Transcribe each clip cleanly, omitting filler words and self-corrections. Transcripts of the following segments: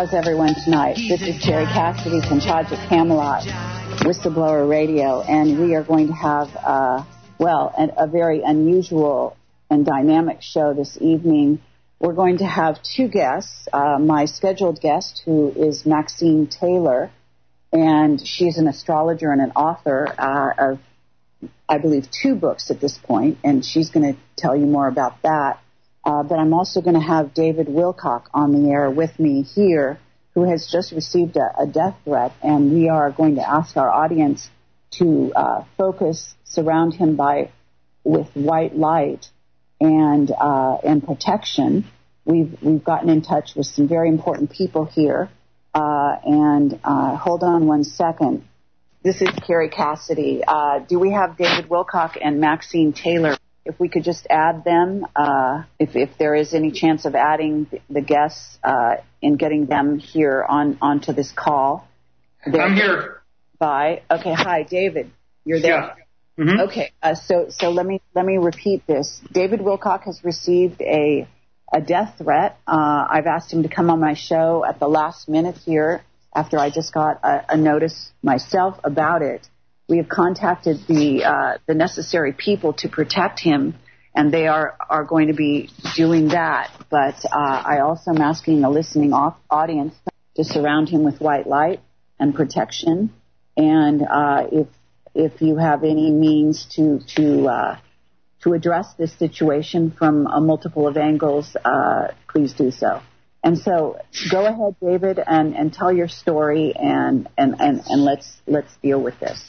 How's everyone tonight? This is Terry Cassidy from Project Camelot, Whistleblower Radio, and we are going to have, a very unusual and dynamic show this evening. We're going to have two guests. My scheduled guest, who is Maxine Taylor, and she's an astrologer and an author of, I believe, 2 books at this point, and she's going to tell you more about that. But I'm also going to have David Wilcock on the air with me here, who has just received a death threat, and we are going to ask our audience to surround him with white light and protection. We've gotten in touch with some very important people here, and hold on one second. This is Carrie Cassidy. Do we have David Wilcock and Maxine Taylor? If we could just add them, if there is any chance of adding the guests and getting them here onto this call. I'm here. Bye. Okay. Hi, David. You're there. Yeah. Mm-hmm. Okay. So let me repeat this. David Wilcock has received a death threat. I've asked him to come on my show at the last minute here after I just got a notice myself about it. We have contacted the necessary people to protect him, and they are going to be doing that. But I also am asking the listening audience to surround him with white light and protection. And if you have any means to address this situation from a multiple of angles, please do so. And so, go ahead, David, and tell your story, and let's deal with this.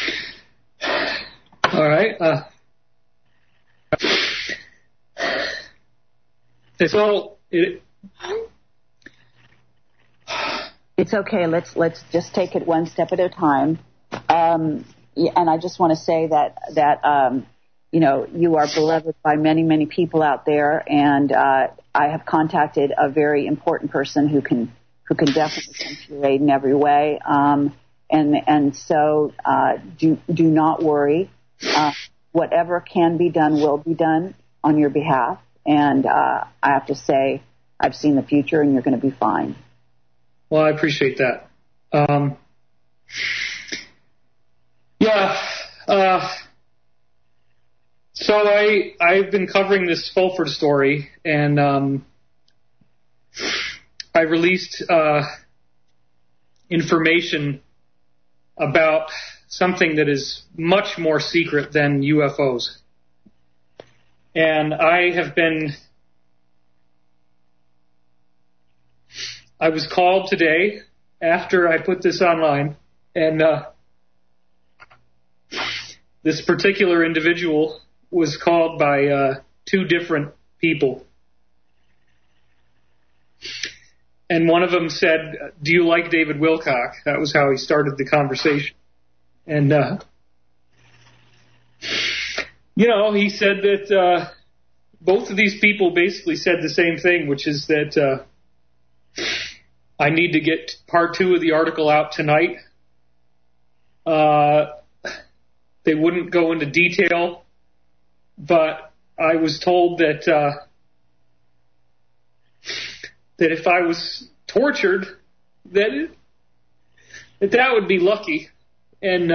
All right. It's okay. Let's just take it one step at a time. And I just want to say that you are beloved by many, many people out there, and I have contacted a very important person who can definitely come to your aid in every way. So do not worry. Whatever can be done will be done on your behalf. And I have to say, I've seen the future, and you're going to be fine. Well, I appreciate that. So I've been covering this Fulford story, and I released information about something that is much more secret than UFOs. And I was called today after I put this online, and this particular individual was called by 2 different people. And one of them said, "Do you like David Wilcock?" That was how he started the conversation. And, he said that both of these people basically said the same thing, which is that I need to get part 2 of the article out tonight. They wouldn't go into detail, but I was told that if I was tortured, that would be lucky, and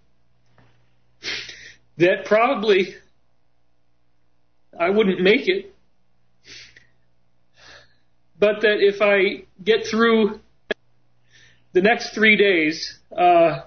that probably I wouldn't make it, but that if I get through the next 3 days, that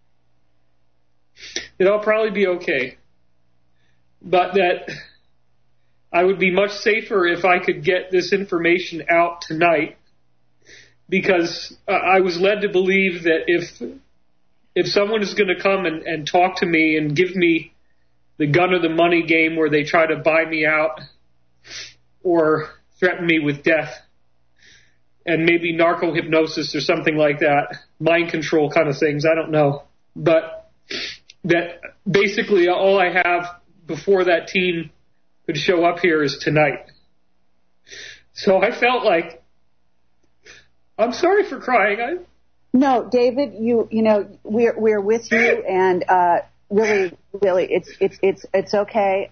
I'll probably be okay. But that I would be much safer if I could get this information out tonight, because I was led to believe that if someone is going to come and talk to me and give me the gun or the money game where they try to buy me out or threaten me with death, and maybe narco-hypnosis or something like that, mind control kind of things, I don't know. But that basically all I have before that team could show up here is tonight. So I felt like, I'm sorry for crying. No, David, we're with you, and really, it's okay.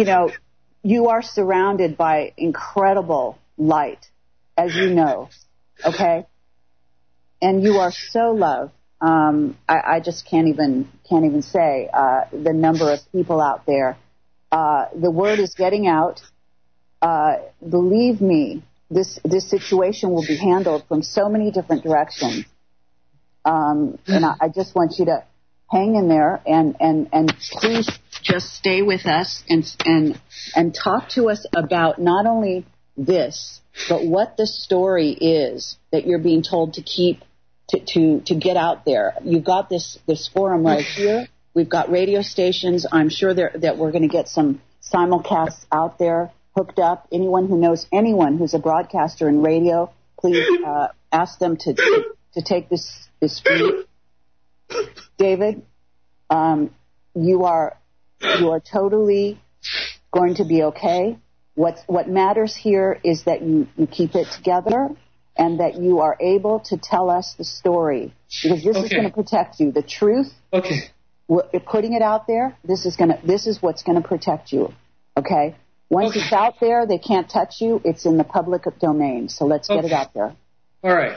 You are surrounded by incredible light, as you know, Okay? And you are so loved. I just can't even say the number of people out there. The word is getting out. Believe me, this situation will be handled from so many different directions. And I just want you to hang in there and please just stay with us and talk to us about not only this, but what the story is that you're being told to keep to get out there. You've got this forum right here. We've got radio stations. I'm sure that we're going to get some simulcasts out there hooked up. Anyone who knows anyone who's a broadcaster in radio, please ask them to take this feed. David, you are totally going to be okay. What matters here is that you keep it together and that you are able to tell us the story, because this is going to protect you. The truth. Okay. Putting it out there, this is what's going to protect you. Okay. Once it's out there, they can't touch you. It's in the public domain. So let's get it out there. All right.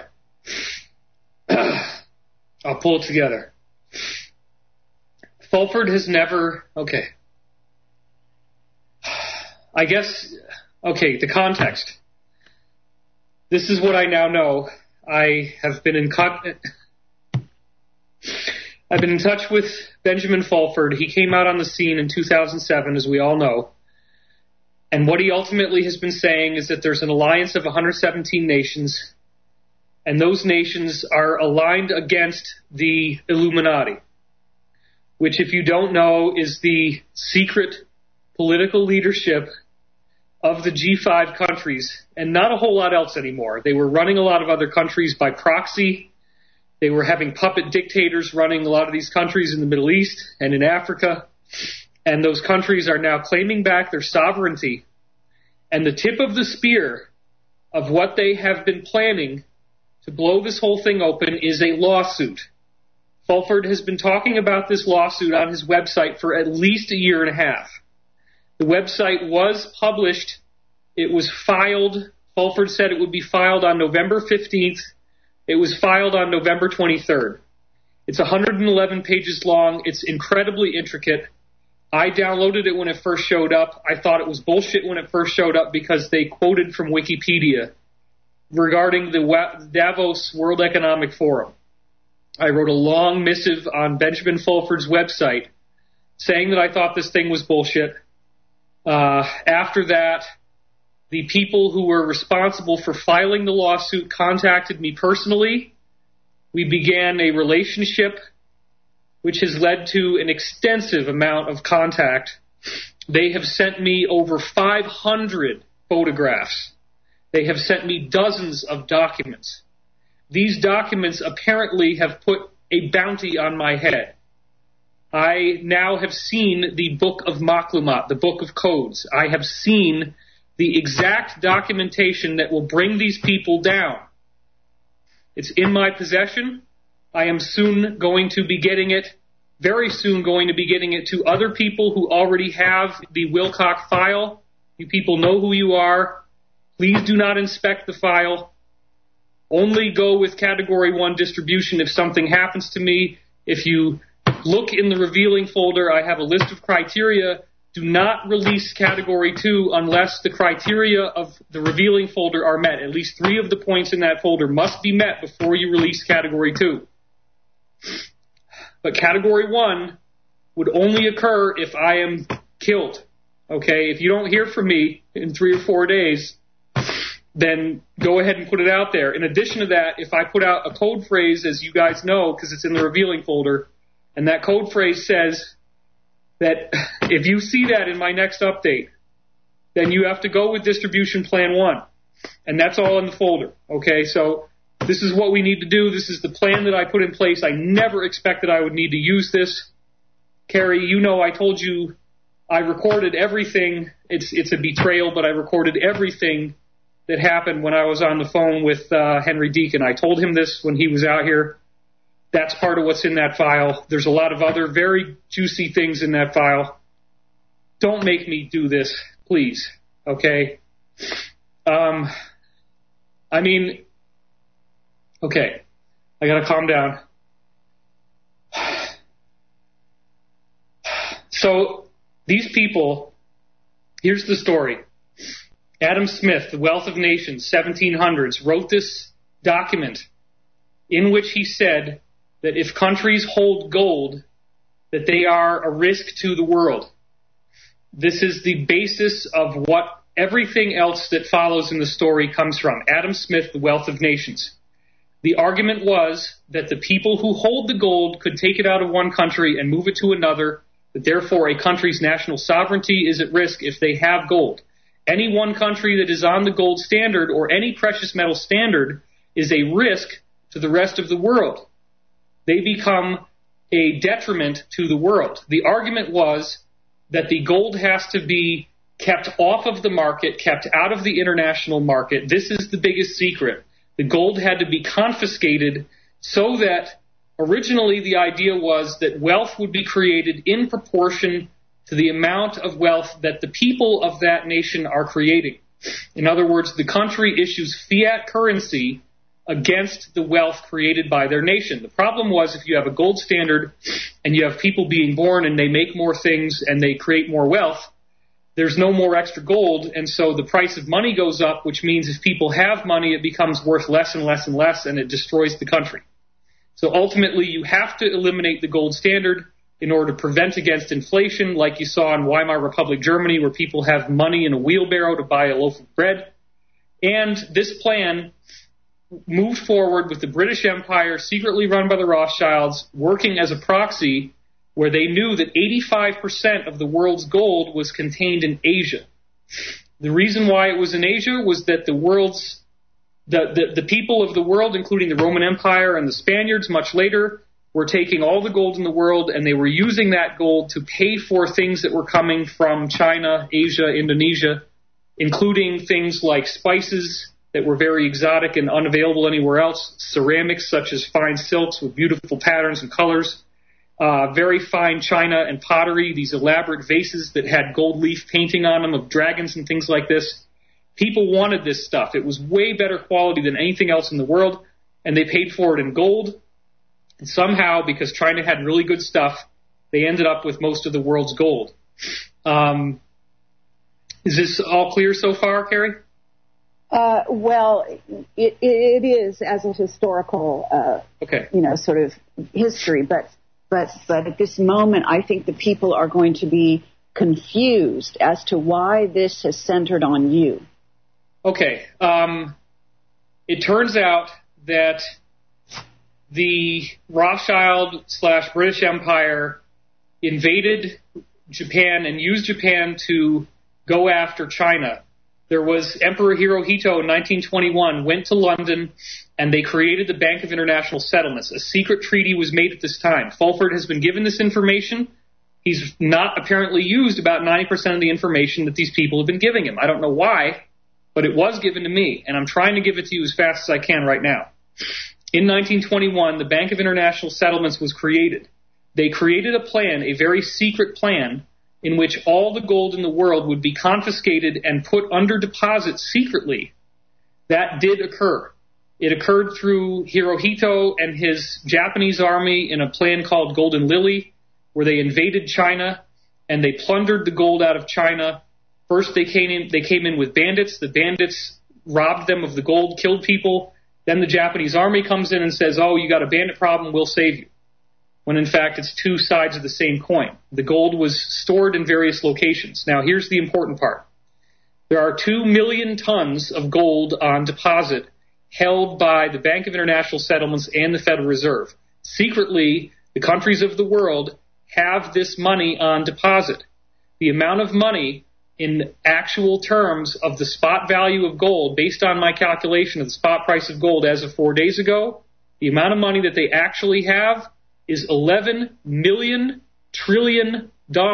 I'll pull it together. Fulford has never... Okay. I guess... Okay, the context. This is what I now know. I have been in I've been in touch with Benjamin Fulford. He came out on the scene in 2007, as we all know. And what he ultimately has been saying is that there's an alliance of 117 nations, and those nations are aligned against the Illuminati, which, if you don't know, is the secret political leadership of the G5 countries, and not a whole lot else anymore. They were running a lot of other countries by proxy. They were having puppet dictators running a lot of these countries in the Middle East and in Africa, and those countries are now claiming back their sovereignty. And the tip of the spear of what they have been planning to blow this whole thing open is a lawsuit. Fulford has been talking about this lawsuit on his website for at least a year and a half. The website was published. It was filed. Fulford said it would be filed on November 15th. It was filed on November 23rd. It's 111 pages long. It's incredibly intricate. I downloaded it when it first showed up. I thought it was bullshit when it first showed up because they quoted from Wikipedia regarding the Davos World Economic Forum. I wrote a long missive on Benjamin Fulford's website saying that I thought this thing was bullshit. After that, the people who were responsible for filing the lawsuit contacted me personally. We began a relationship which has led to an extensive amount of contact. They have sent me over 500 photographs. They have sent me dozens of documents. These documents apparently have put a bounty on my head. I now have seen the Book of Maklumat, the Book of Codes. I have seen the exact documentation that will bring these people down. It's in my possession. I am soon going to be getting it, very soon going to be getting it to other people who already have the Wilcock file. You people know who you are. Please do not inspect the file. Only go with Category 1 distribution if something happens to me. If you look in the revealing folder, I have a list of criteria. Do not release Category 2 unless the criteria of the revealing folder are met. At least 3 of the points in that folder must be met before you release Category 2. But Category 1 would only occur if I am killed. Okay? If you don't hear from me in 3 or 4 days, then go ahead and put it out there. In addition to that, if I put out a code phrase, as you guys know, because it's in the revealing folder, and that code phrase says that if you see that in my next update, then you have to go with distribution plan 1. And that's all in the folder. Okay, so this is what we need to do. This is the plan that I put in place. I never expected I would need to use this. Carrie, you know I told you I recorded everything. It's a betrayal, but I recorded everything that happened when I was on the phone with Henry Deacon. I told him this when he was out here. That's part of what's in that file. There's a lot of other very juicy things in that file. Don't make me do this, please. Okay? I mean, Okay, I gotta calm down. So, these people, here's the story. Adam Smith, The Wealth of Nations, 1700s, wrote this document in which he said that if countries hold gold, that they are a risk to the world. This is the basis of what everything else that follows in the story comes from. Adam Smith, The Wealth of Nations. The argument was that the people who hold the gold could take it out of one country and move it to another, that therefore a country's national sovereignty is at risk if they have gold. Any one country that is on the gold standard or any precious metal standard is a risk to the rest of the world. They become a detriment to the world. The argument was that the gold has to be kept off of the market, kept out of the international market. This is the biggest secret. The gold had to be confiscated so that originally the idea was that wealth would be created in proportion to the amount of wealth that the people of that nation are creating. In other words, the country issues fiat currency against the wealth created by their nation. The problem was if you have a gold standard and you have people being born and they make more things and they create more wealth, there's no more extra gold, and so the price of money goes up, which means if people have money, it becomes worth less and less and less, and it destroys the country. So ultimately, you have to eliminate the gold standard in order to prevent against inflation, like you saw in Weimar Republic, Germany, where people have money in a wheelbarrow to buy a loaf of bread. And this plan moved forward with the British Empire, secretly run by the Rothschilds, working as a proxy where they knew that 85% of the world's gold was contained in Asia. The reason why it was in Asia was that the people of the world, including the Roman Empire and the Spaniards much later, were taking all the gold in the world and they were using that gold to pay for things that were coming from China, Asia, Indonesia, including things like spices that were very exotic and unavailable anywhere else, ceramics such as fine silks with beautiful patterns and colors, very fine china and pottery, these elaborate vases that had gold leaf painting on them of dragons and things like this. People wanted this stuff. It was way better quality than anything else in the world, and they paid for it in gold. And somehow, because China had really good stuff, they ended up with most of the world's gold. Is this all clear so far, Carrie? Well, it is as a historical, sort of history, but at this moment, I think the people are going to be confused as to why this has centered on you. Okay. It turns out that the Rothschild/British Empire invaded Japan and used Japan to go after China. There was Emperor Hirohito in 1921 went to London and they created the Bank of International Settlements. A secret treaty was made at this time. Fulford has been given this information. He's not apparently used about 90% of the information that these people have been giving him. I don't know why, but it was given to me, and I'm trying to give it to you as fast as I can right now. In 1921, the Bank of International Settlements was created. They created a plan, a very secret plan, in which all the gold in the world would be confiscated and put under deposit secretly. That did occur. It occurred through Hirohito and his Japanese army in a plan called Golden Lily, where they invaded China and they plundered the gold out of China. First they came in with bandits. The bandits robbed them of the gold, killed people. Then the Japanese army comes in and says, oh, you got a bandit problem, we'll save you. When in fact it's two sides of the same coin. The gold was stored in various locations. Now here's the important part. There are 2 million tons of gold on deposit held by the Bank of International Settlements and the Federal Reserve. Secretly, the countries of the world have this money on deposit. The amount of money in actual terms of the spot value of gold, based on my calculation of the spot price of gold as of 4 days ago, the amount of money that they actually have is $11 million trillion.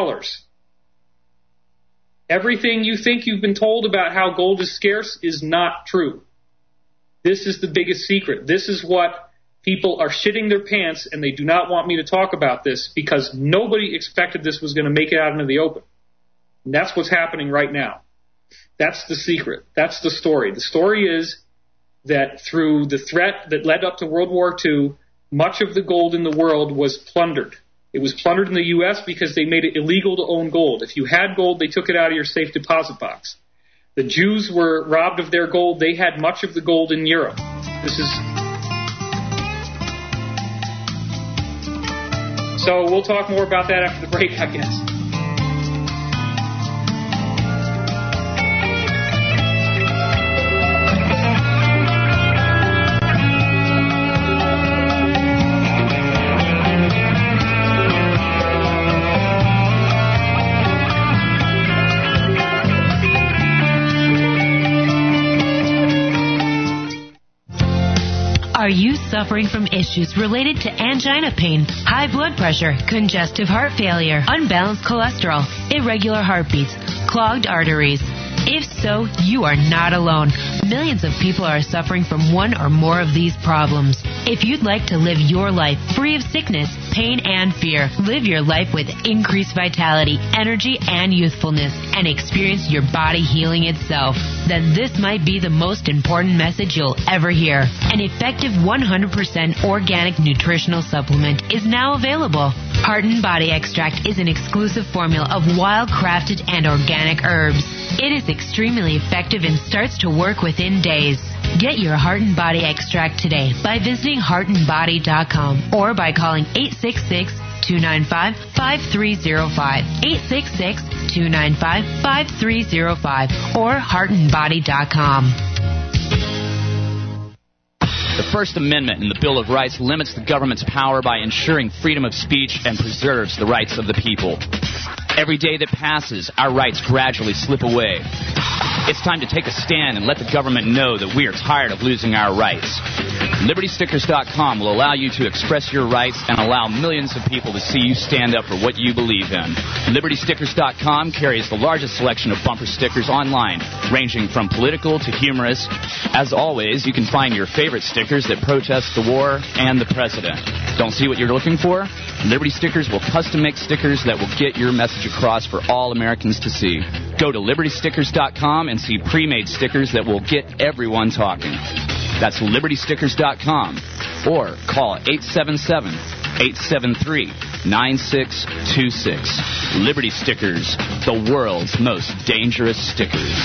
Everything you think you've been told about how gold is scarce is not true. This is the biggest secret. This is what people are shitting their pants, and they do not want me to talk about this because nobody expected this was going to make it out into the open. And that's what's happening right now. That's the secret. That's the story. The story is that through the threat that led up to World War II, much of the gold in the world was plundered. It was plundered in the U.S. because they made it illegal to own gold. If you had gold, they took it out of your safe deposit box. The Jews were robbed of their gold. They had much of the gold in Europe. So we'll talk more about that after the break, I guess. Are you suffering from issues related to angina pain, high blood pressure, congestive heart failure, unbalanced cholesterol, irregular heartbeats, clogged arteries? If so, you are not alone. Millions of people are suffering from one or more of these problems. If you'd like to live your life free of sickness, pain, and fear, live your life with increased vitality, energy, and youthfulness, and experience your body healing itself, then this might be the most important message you'll ever hear. An effective 100% organic nutritional supplement is now available. Heart and Body Extract is an exclusive formula of wild-crafted and organic herbs. It is extremely effective and starts to work within days. Get your Heart and Body Extract today by visiting heartandbody.com or by calling 866-295-5305, 866-295-5305, or heartandbody.com. The First Amendment in the Bill of Rights limits the government's power by ensuring freedom of speech and preserves the rights of the people. Every day that passes, our rights gradually slip away. It's time to take a stand and let the government know that we are tired of losing our rights. LibertyStickers.com will allow you to express your rights and allow millions of people to see you stand up for what you believe in. LibertyStickers.com carries the largest selection of bumper stickers online, ranging from political to humorous. As always, you can find your favorite stickers that protest the war and the president. Don't see what you're looking for? Liberty Stickers will custom make stickers that will get your message across for all Americans to see. Go to LibertyStickers.com and see pre-made stickers that will get everyone talking. That's LibertyStickers.com or call 877-873-9626. Liberty Stickers, the world's most dangerous stickers.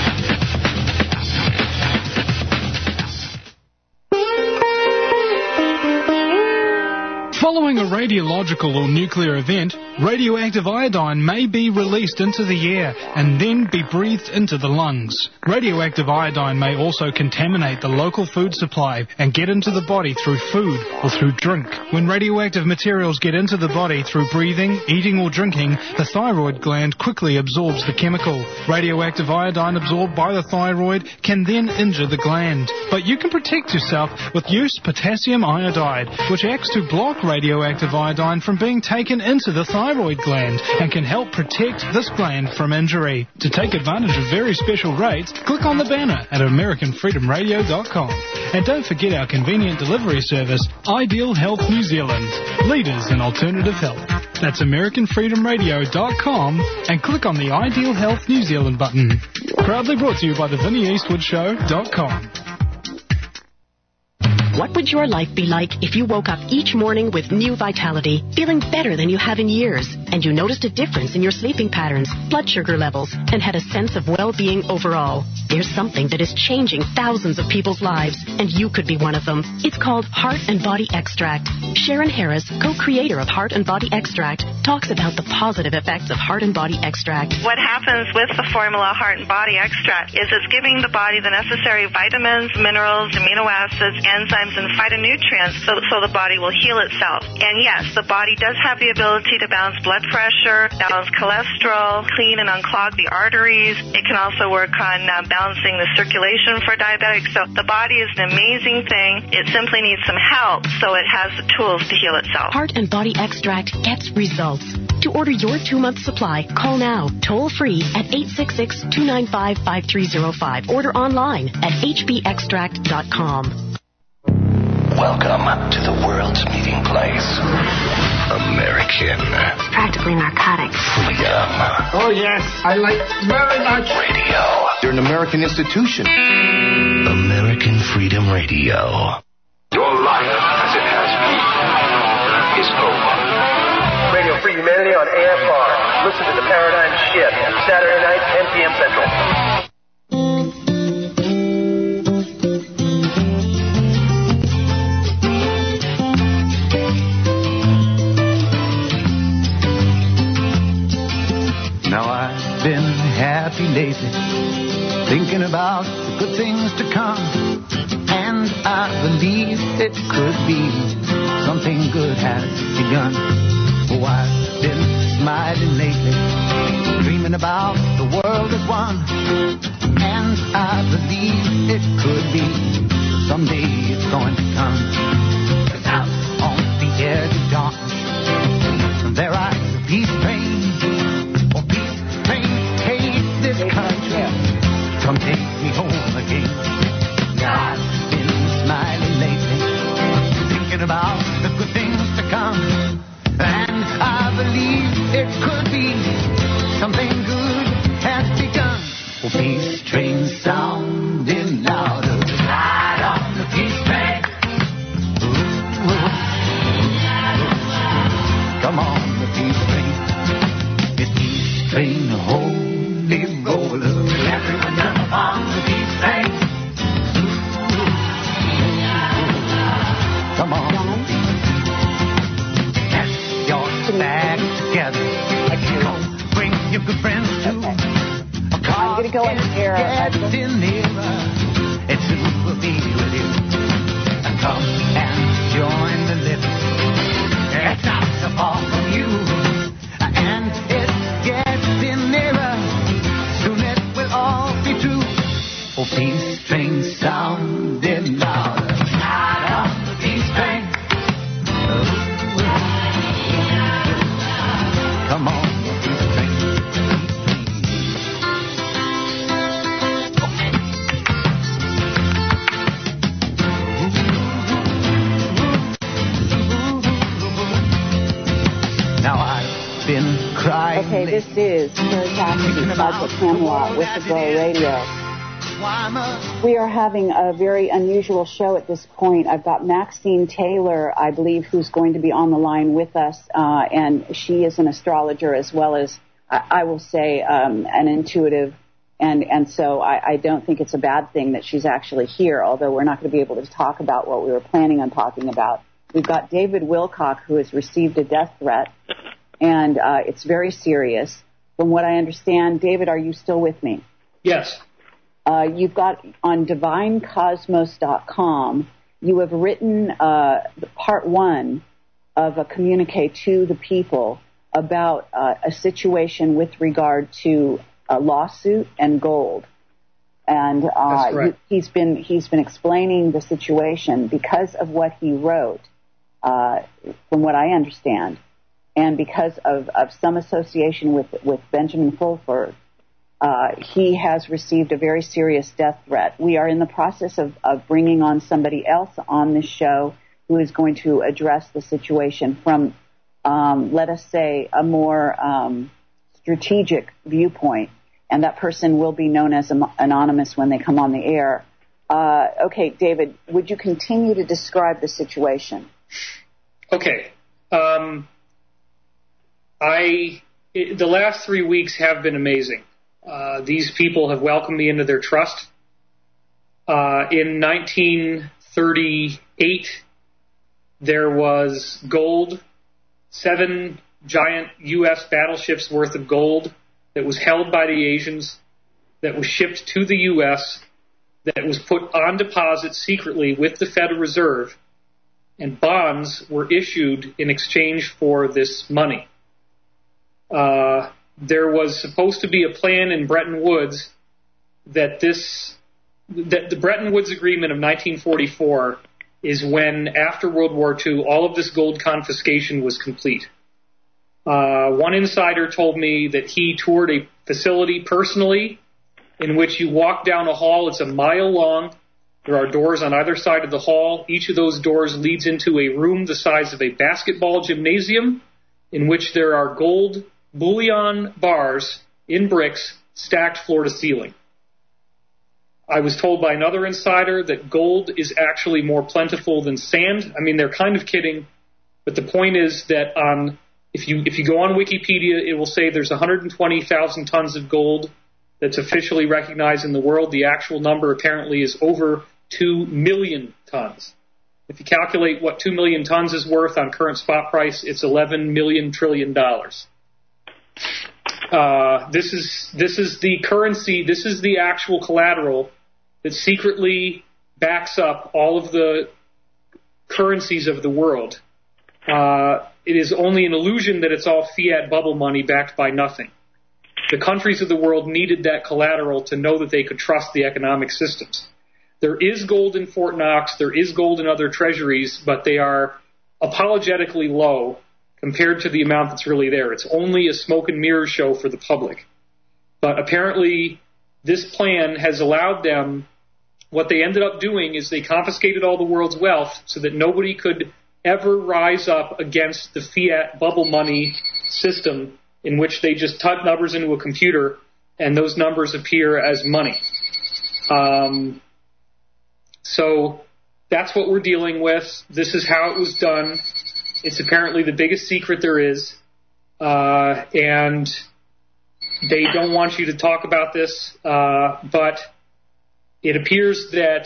Following a radiological or nuclear event, radioactive iodine may be released into the air and then be breathed into the lungs. Radioactive iodine may also contaminate the local food supply and get into the body through food or through drink. When radioactive materials get into the body through breathing, eating or drinking, the thyroid gland quickly absorbs the chemical. Radioactive iodine absorbed by the thyroid can then injure the gland. But you can protect yourself with use potassium iodide, which acts to block radioactive iodine from being taken into the thyroid gland and can help protect this gland from injury. To take advantage of very special rates, click on the banner at AmericanFreedomRadio.com. And don't forget our convenient delivery service, Ideal Health New Zealand, leaders in alternative health. That's AmericanFreedomRadio.com and click on the Ideal Health New Zealand button. Proudly brought to you by the VinnieEastwoodShow.com. What would your life be like if you woke up each morning with new vitality, feeling better than you have in years, and you noticed a difference in your sleeping patterns, blood sugar levels, and had a sense of well-being overall? There's something that is changing thousands of people's lives, and you could be one of them. It's called Heart and Body Extract. Sharon Harris, co-creator of Heart and Body Extract, talks about the positive effects of Heart and Body Extract. What happens with the formula Heart and Body Extract is it's giving the body the necessary vitamins, minerals, amino acids, enzymes, and phytonutrients so the body will heal itself. And yes, the body does have the ability to balance blood pressure, balance cholesterol, clean and unclog the arteries. It can also work on balancing the circulation for diabetics. So the body is an amazing thing. It simply needs some help so it has the tools to heal itself. Heart and Body Extract gets results. To order your 2-month supply, call now, toll-free at 866-295-5305. Order online at hbextract.com. Welcome to the world's meeting place. American. It's practically narcotic. Freedom. Oh, yes. I like very much. Radio. You're an American institution. American Freedom Radio. Your life, as it has been, is over. Radio Free Humanity on AFR. Listen to The Paradigm Shift. Saturday night, 10 p.m. Central. Now I've been happy lately, thinking about the good things to come, and I believe it could be something good has begun. Oh, I've been smiling lately, dreaming about the world as one, and I believe it could be someday it's going to come. 'Cause out on the edge of darkness, there rides a peace train. Country, come take me home again. I've been smiling lately, thinking about the good things to come, and I believe it could be something good has begun. Oh, peace train sounding louder, ride on the peace train. Ooh, come on, the peace train. It's peace train home. Roller, everyone jump on the peace train. Come on, get your bags together. Bring your good friends too. I'm going to go in here. Get in nearer. It soon will be with you. Come and join the living. It's not so far from you. And it gets in nearer. All be true. Oh, peace train sounding louder. Ride on the peace train. Come on, peace train. Now I've been crying. Okay, this is Terry Cassidy, Project Camelot, Whistleblower Radio. We are having a very unusual show at this point. I've got Maxine Taylor, I believe, who's going to be on the line with us, and she is an astrologer as well as, I will say, an intuitive, and so I don't think it's a bad thing that she's actually here, although we're not going to be able to talk about what we were planning on talking about. We've got David Wilcock, who has received a death threat, and it's very serious. From what I understand, David, are you still with me? Yes. You've got on divinecosmos.com, you have written part one of a communique to the people about a situation with regard to a lawsuit and gold. And he's been explaining the situation because of what he wrote, from what I understand, and because of some association with Benjamin Fulford. He has received a very serious death threat. We are in the process of bringing on somebody else on this show who is going to address the situation from, let us say, a more strategic viewpoint. And that person will be known as anonymous when they come on the air. Okay, David, would you continue to describe the situation? Okay. The last 3 weeks have been amazing. These people have welcomed me into their trust. In 1938, there was gold, 7 giant U.S. battleships worth of gold that was held by the Asians, that was shipped to the U.S., that was put on deposit secretly with the Federal Reserve, and bonds were issued in exchange for this money. There was supposed to be a plan in Bretton Woods that the Bretton Woods Agreement of 1944 is when, after World War II, all of this gold confiscation was complete. One insider told me that he toured a facility personally in which you walk down a hall, it's a mile long, There are doors on either side of the hall. Each of those doors leads into a room the size of a basketball gymnasium, in which there are gold bullion bars in bricks stacked floor to ceiling. I was told by another insider that gold is actually more plentiful than sand. I mean, they're kind of kidding, but the point is that if you go on Wikipedia, it will say there's 120,000 tons of gold that's officially recognized in the world. The actual number apparently is over 2 million tons. If you calculate what 2 million tons is worth on current spot price, it's $11 million trillion. This is the currency. This is the actual collateral that secretly backs up all of the currencies of the world. It is only an illusion that it's all fiat bubble money backed by nothing. The countries of the world needed that collateral to know that they could trust the economic systems. There is gold in Fort Knox, there is gold in other treasuries, but they are apologetically low compared to the amount that's really there. It's only a smoke and mirrors show for the public. But apparently this plan has allowed them, what they ended up doing is they confiscated all the world's wealth so that nobody could ever rise up against the fiat bubble money system in which they just type numbers into a computer and those numbers appear as money. So that's what we're dealing with. This is how it was done. It's apparently the biggest secret there is. And they don't want you to talk about this, but it appears that,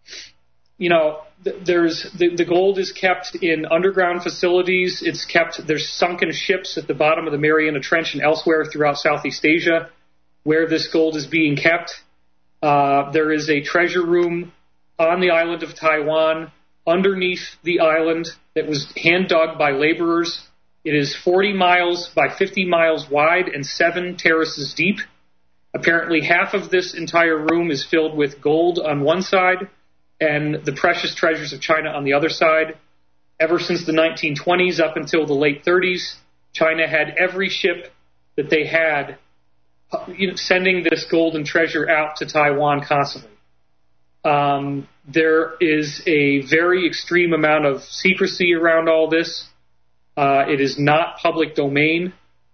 the gold is kept in underground facilities. There's sunken ships at the bottom of the Mariana Trench and elsewhere throughout Southeast Asia where this gold is being kept. There is a treasure room on the island of Taiwan underneath the island that was hand dug by laborers. It is 40 miles by 50 miles wide and 7 terraces deep. Apparently half of this entire room is filled with gold on one side and the precious treasures of China on the other side. Ever since the 1920s up until the late 30s, China had every ship that they had sending this gold and treasure out to Taiwan constantly. There is a very extreme amount of secrecy around all this. It is not public domain.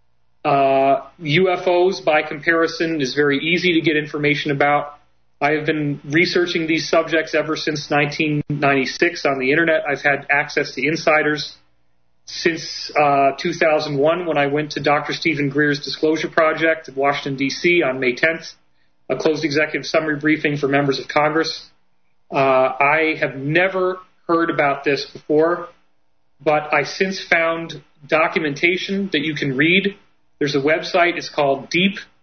UFOs, by comparison, is very easy to get information about. I have been researching these subjects ever since 1996 on the internet. I've had access to insiders since 2001 when I went to Dr. Stephen Greer's Disclosure Project in Washington, D.C. on May 10th, a closed executive summary briefing for members of Congress. I have never heard about this before, but I since found documentation that you can read. There's a website. It's called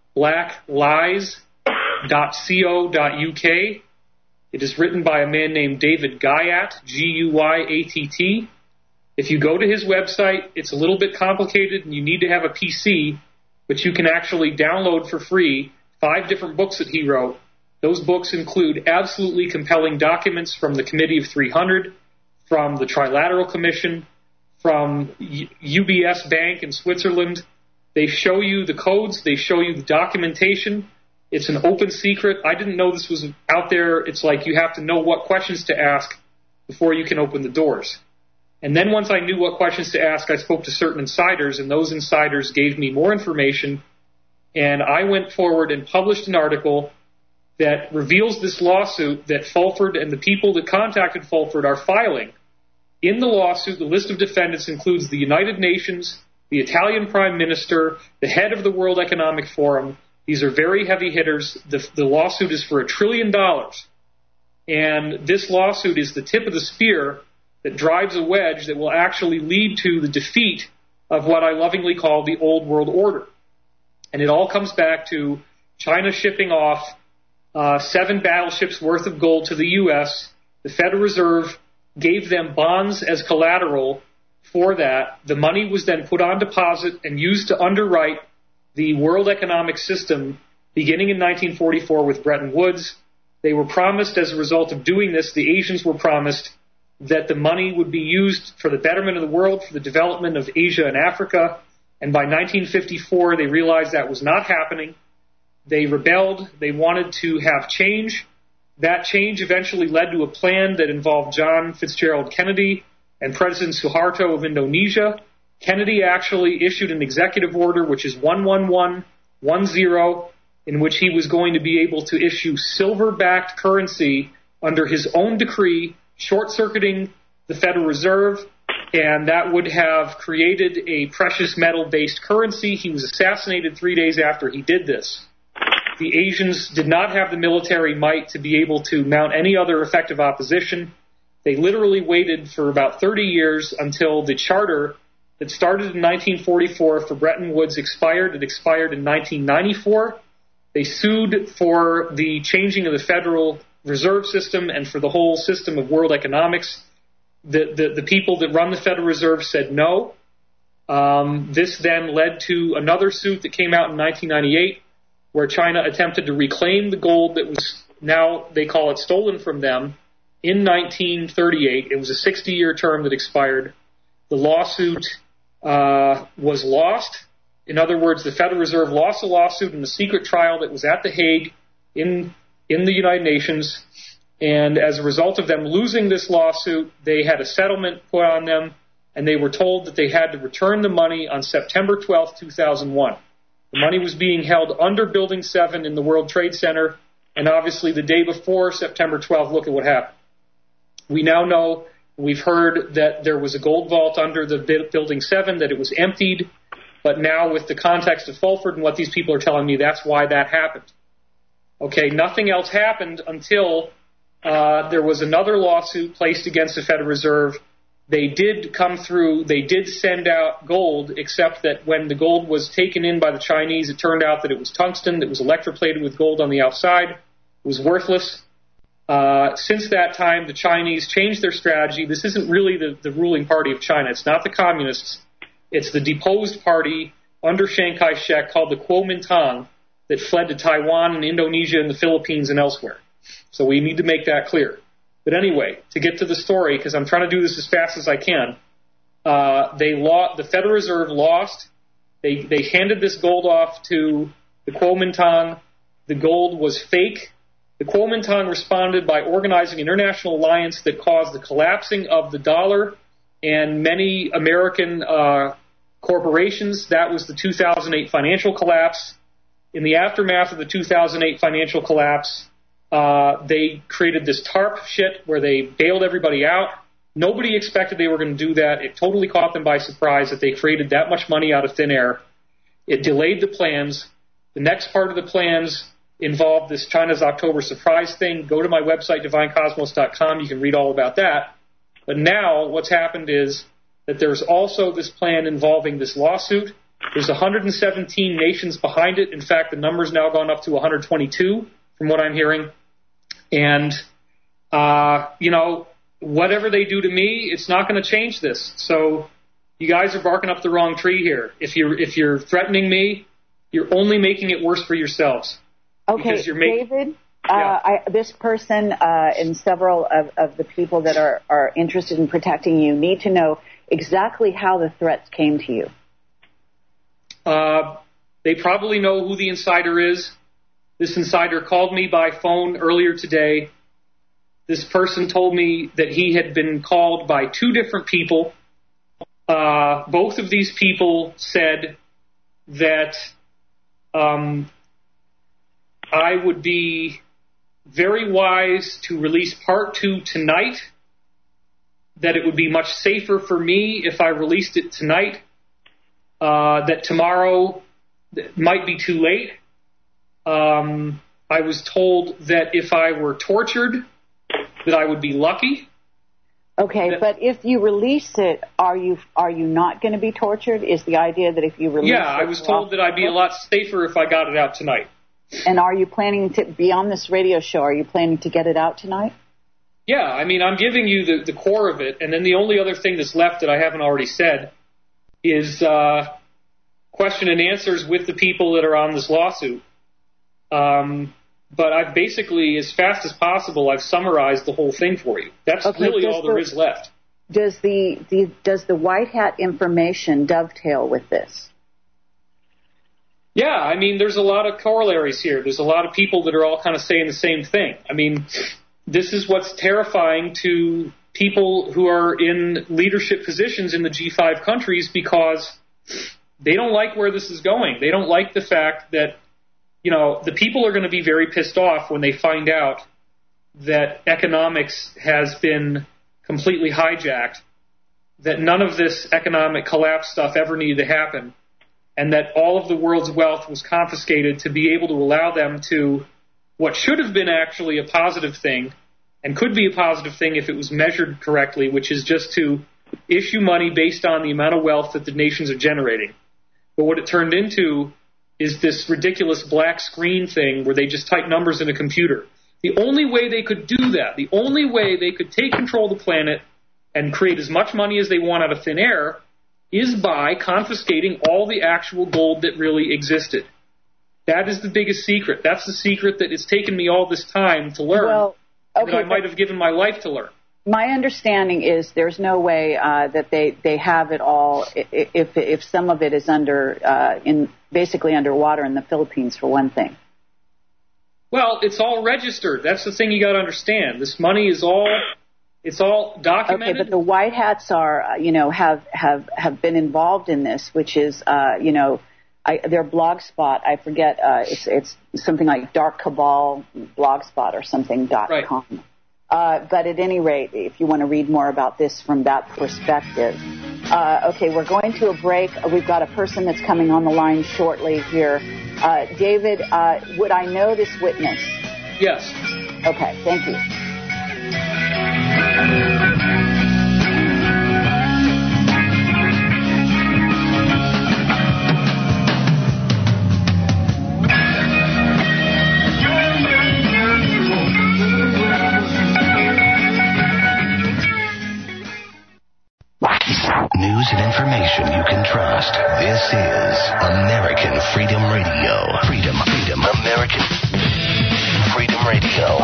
deepblacklies.co.uk. It is written by a man named David Guyat, G-U-Y-A-T-T. If you go to his website, it's a little bit complicated and you need to have a PC, but you can actually download for free 5 different books that he wrote. Those books include absolutely compelling documents from the Committee of 300, from the Trilateral Commission, from UBS Bank in Switzerland. They show you the codes. They show you the documentation. It's an open secret. I didn't know this was out there. It's like you have to know what questions to ask before you can open the doors. And then once I knew what questions to ask, I spoke to certain insiders, and those insiders gave me more information. And I went forward and published an article that reveals this lawsuit that Fulford and the people that contacted Fulford are filing. In the lawsuit, the list of defendants includes the United Nations, the Italian Prime Minister, the head of the World Economic Forum. These are very heavy hitters. The lawsuit is for $1 trillion. And this lawsuit is the tip of the spear that drives a wedge that will actually lead to the defeat of what I lovingly call the old world order. And it all comes back to China shipping off 7 battleships worth of gold to the U.S. The Federal Reserve gave them bonds as collateral for that. The money was then put on deposit and used to underwrite the world economic system beginning in 1944 with Bretton Woods. They were promised, as a result of doing this, the Asians were promised that the money would be used for the betterment of the world, for the development of Asia and Africa. And by 1954, they realized that was not happening. They rebelled. They wanted to have change. That change eventually led to a plan that involved John Fitzgerald Kennedy and President Suharto of Indonesia. Kennedy actually issued an executive order, which is 11110, in which he was going to be able to issue silver-backed currency under his own decree, short-circuiting the Federal Reserve, and that would have created a precious metal-based currency. He was assassinated 3 days after he did this. The Asians did not have the military might to be able to mount any other effective opposition. They literally waited for about 30 years until the charter that started in 1944 for Bretton Woods expired. It expired in 1994. They sued for the changing of the Federal Reserve System and for the whole system of world economics. The people that run the Federal Reserve said no. This then led to another suit that came out in 1998 where China attempted to reclaim the gold that was now, they call it, stolen from them in 1938. It was a 60-year term that expired. The lawsuit was lost. In other words, the Federal Reserve lost a lawsuit in a secret trial that was at The Hague in the United Nations. And as a result of them losing this lawsuit, they had a settlement put on them, and they were told that they had to return the money on September 12, 2001. The money was being held under Building 7 in the World Trade Center, and obviously the day before September 12, look at what happened. We now know, we've heard that there was a gold vault under the Building 7, that it was emptied, but now with the context of Fulford and what these people are telling me, that's why that happened. Okay, nothing else happened until there was another lawsuit placed against the Federal Reserve. They did come through, they did send out gold, except that when the gold was taken in by the Chinese, it turned out that it was tungsten that was electroplated with gold on the outside. It was worthless. Since that time, the Chinese changed their strategy. This isn't really the ruling party of China. It's not the communists. It's the deposed party under Chiang Kai-shek called the Kuomintang that fled to Taiwan and Indonesia and the Philippines and elsewhere. So we need to make that clear. But anyway, to get to the story, because I'm trying to do this as fast as I can, the Federal Reserve lost. They handed this gold off to the Kuomintang. The gold was fake. The Kuomintang responded by organizing an international alliance that caused the collapsing of the dollar and many American corporations. That was the 2008 financial collapse. In the aftermath of the 2008 financial collapse, they created this TARP shit where they bailed everybody out. Nobody expected they were going to do that. It totally caught them by surprise that they created that much money out of thin air. It delayed the plans. The next part of the plans involved this China's October surprise thing. Go to my website, divinecosmos.com. You can read all about that. But now what's happened is that there's also this plan involving this lawsuit. There's 117 nations behind it. In fact, the number's now gone up to 122 from what I'm hearing. And, whatever they do to me, it's not going to change this. So you guys are barking up the wrong tree here. If you're threatening me, you're only making it worse for yourselves. Okay, David, this person and several of the people that are interested in protecting you need to know exactly how the threats came to you. They probably know who the insider is. This insider called me by phone earlier today. This person told me that he had been called by two different people. Both of these people said that I would be very wise to release part 2 tonight, that it would be much safer for me if I released it tonight, that tomorrow might be too late. I was told that if I were tortured, that I would be lucky. Okay, but if you release it, are you not going to be tortured? Is the idea that if you release it... Yeah, I was told that I'd be a lot safer if I got it out tonight. And are you planning to be on this radio show? Are you planning to get it out tonight? Yeah, I mean, I'm giving you the core of it, and then the only other thing that's left that I haven't already said is question and answers with the people that are on this lawsuit. But I've basically, as fast as possible, I've summarized the whole thing for you. That's really all there is left. Does the White Hat information dovetail with this? Yeah, I mean, there's a lot of corollaries here. There's a lot of people that are all kind of saying the same thing. I mean, this is what's terrifying to people who are in leadership positions in the G5 countries, because they don't like where this is going. They don't like the fact that, you know, the people are going to be very pissed off when they find out that economics has been completely hijacked, that none of this economic collapse stuff ever needed to happen, and that all of the world's wealth was confiscated to be able to allow them to, what should have been actually a positive thing, and could be a positive thing if it was measured correctly, which is just to issue money based on the amount of wealth that the nations are generating. But what it turned into is this ridiculous black screen thing where they just type numbers in a computer. The only way they could do that, the only way they could take control of the planet and create as much money as they want out of thin air, is by confiscating all the actual gold that really existed. That is the biggest secret. That's the secret that it's taken me all this time to learn, that I might have given my life to learn. My understanding is there's no way that they have it all if some of it is basically underwater in the Philippines, for one thing. Well, it's all registered. That's the thing you got to understand. This money is all documented. Okay, but the white hats are, have been involved in this, which is, their blog spot. I forget. It's something like Dark Cabal Blogspot or something .com. Right. But at any rate, if you want to read more about this from that perspective. Okay, we're going to a break. We've got a person that's coming on the line shortly here. David, would I know this witness? Yes. Okay, thank you. News and information you can trust. This is American Freedom Radio. Freedom. American Freedom Radio.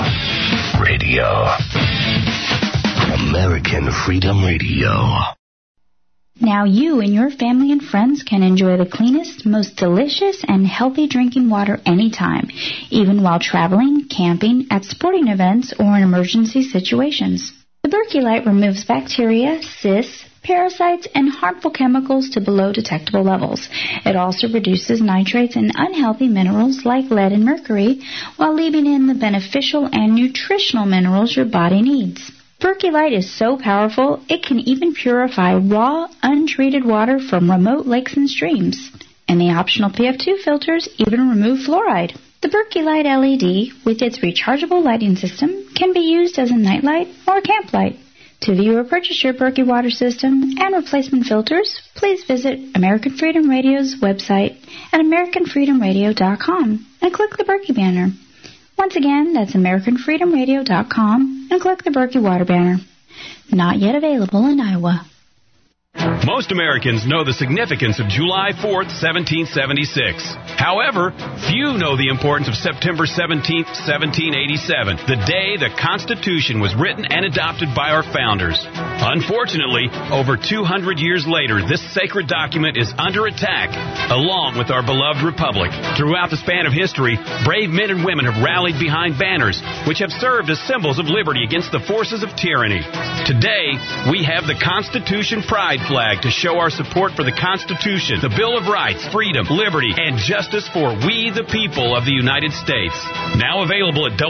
American Freedom Radio. Now you and your family and friends can enjoy the cleanest, most delicious, and healthy drinking water anytime, even while traveling, camping, at sporting events, or in emergency situations. The Berkey Light removes bacteria, cysts, parasites, and harmful chemicals to below detectable levels. It also reduces nitrates and unhealthy minerals like lead and mercury, while leaving in the beneficial and nutritional minerals your body needs. Berkey Light is so powerful, it can even purify raw, untreated water from remote lakes and streams. And the optional PF2 filters even remove fluoride. The Berkey Light LED, with its rechargeable lighting system, can be used as a nightlight or camp light. To view or purchase your Berkey water system and replacement filters, please visit American Freedom Radio's website at AmericanFreedomRadio.com and click the Berkey banner. Once again, that's AmericanFreedomRadio.com and click the Berkey water banner. Not yet available in Iowa. Most Americans know the significance of July 4th, 1776. However, few know the importance of September 17th, 1787, the day the Constitution was written and adopted by our founders. Unfortunately, over 200 years later, this sacred document is under attack, along with our beloved republic. Throughout the span of history, brave men and women have rallied behind banners, which have served as symbols of liberty against the forces of tyranny. Today, we have the Constitution Pride flag to show our support for the Constitution, the Bill of Rights, freedom, liberty, and justice for we the people of the United States. Now available at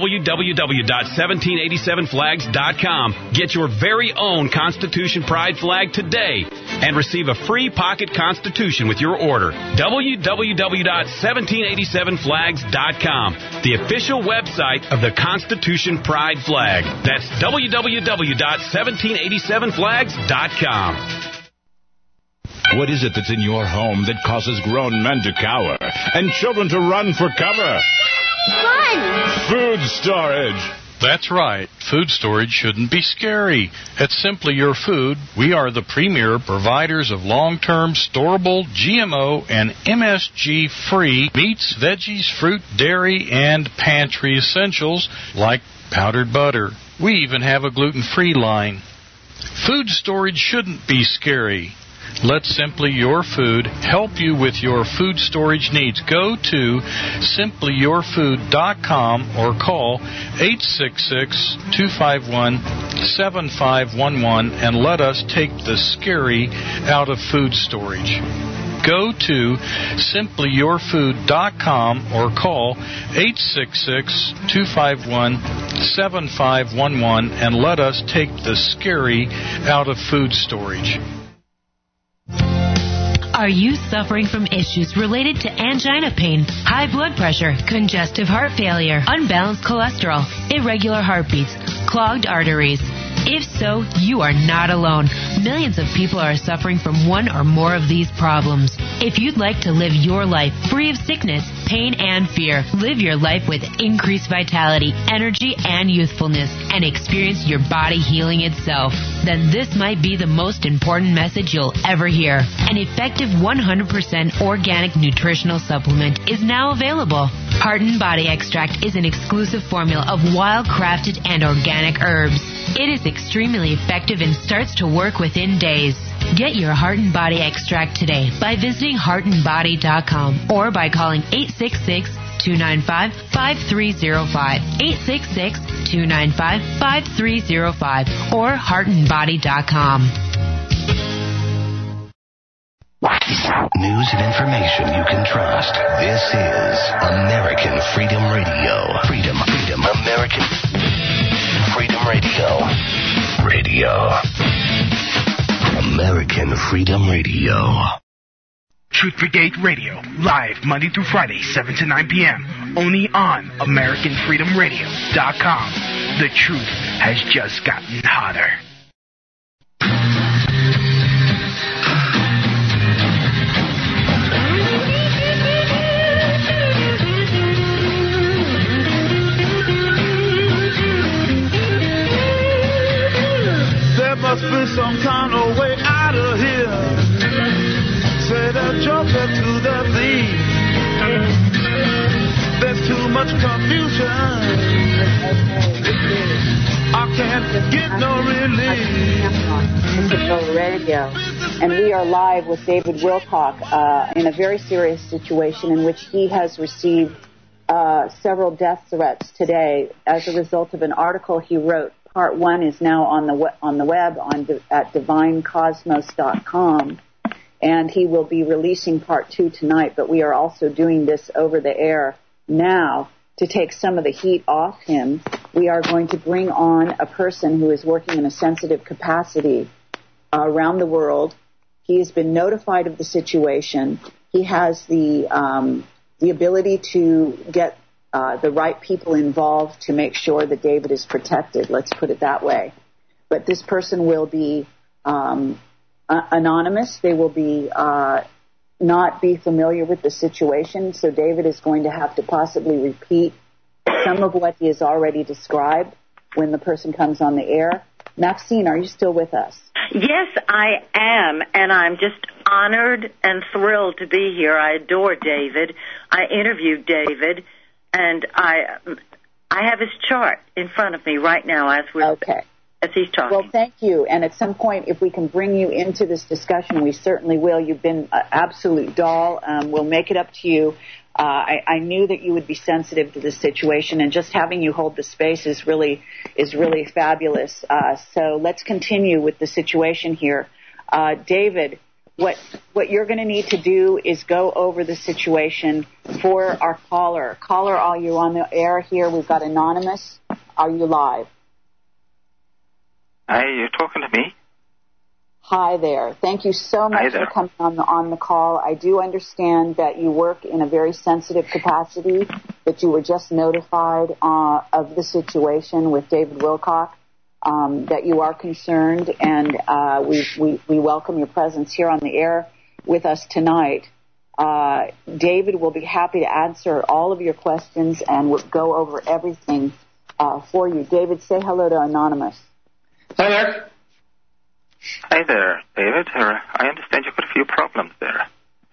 www.1787flags.com. Get your very own Constitution Pride flag today and receive a free pocket Constitution with your order. www.1787flags.com, the official website of the Constitution Pride flag. That's www.1787flags.com. What is it that's in your home that causes grown men to cower and children to run for cover? Fun! Food storage. That's right. Food storage shouldn't be scary. At Simply Your Food, we are the premier providers of long-term, storable, GMO, and MSG-free meats, veggies, fruit, dairy, and pantry essentials like powdered butter. We even have a gluten-free line. Food storage shouldn't be scary. Let Simply Your Food help you with your food storage needs. Go to simplyyourfood.com or call 866-251-7511 and let us take the scary out of food storage. Go to simplyyourfood.com or call 866-251-7511 and let us take the scary out of food storage. Are you suffering from issues related to angina pain, high blood pressure, congestive heart failure, unbalanced cholesterol, irregular heartbeats, clogged arteries? If so, you are not alone. Millions of people are suffering from one or more of these problems. If you'd like to live your life free of sickness, pain, and fear, live your life with increased vitality, energy, and youthfulness, and experience your body healing itself, then this might be the most important message you'll ever hear. An effective 100% organic nutritional supplement is now available. Heart and Body Extract is an exclusive formula of wild-crafted and organic herbs. It is extremely effective and starts to work within days. Get your Heart and Body Extract today by visiting heartandbody.com or by calling 866-295-5305, 866-295-5305, or heartandbody.com. News and information you can trust. This is American Freedom Radio. Freedom, American Freedom Radio. American Freedom Radio. Truth Brigade Radio, live Monday through Friday, 7 to 9 p.m. Only on AmericanFreedomRadio.com. The truth has just gotten hotter. There must be some kind of way out of here. Say the joker to the thief. There's too much confusion. I can't get no relief. Radio, and we are live with David Wilcock in a very serious situation in which he has received several death threats today as a result of an article he wrote. Part 1 is now on the web at divinecosmos.com, and he will be releasing Part 2 tonight, but we are also doing this over the air now to take some of the heat off him. We are going to bring on a person who is working in a sensitive capacity around the world. He has been notified of the situation. He has the ability to get the right people involved to make sure that David is protected. Let's put it that way. But this person will be anonymous. They will be not be familiar with the situation. So David is going to have to possibly repeat some of what he has already described when the person comes on the air. Maxine, are you still with us? Yes, I am, and I'm just honored and thrilled to be here. I adore David. I interviewed David, and I have his chart in front of me right now as he's talking. Well, thank you. And at some point, if we can bring you into this discussion, we certainly will. You've been an absolute doll. We'll make it up to you. I knew that you would be sensitive to this situation, and just having you hold the space is really fabulous. So let's continue with the situation here. David, what you're going to need to do is go over the situation for our caller. Caller, are you on the air here? We've got Anonymous. Are you live? Hi, you're talking to me? Hi there. Thank you so much for coming on the call. I do understand that you work in a very sensitive capacity, that you were just notified of the situation with David Wilcock, that you are concerned, and we welcome your presence here on the air with us tonight. David will be happy to answer all of your questions and will go over everything for you. David, say hello to Anonymous. Hi there. Hi there, David. I understand you've got a few problems there.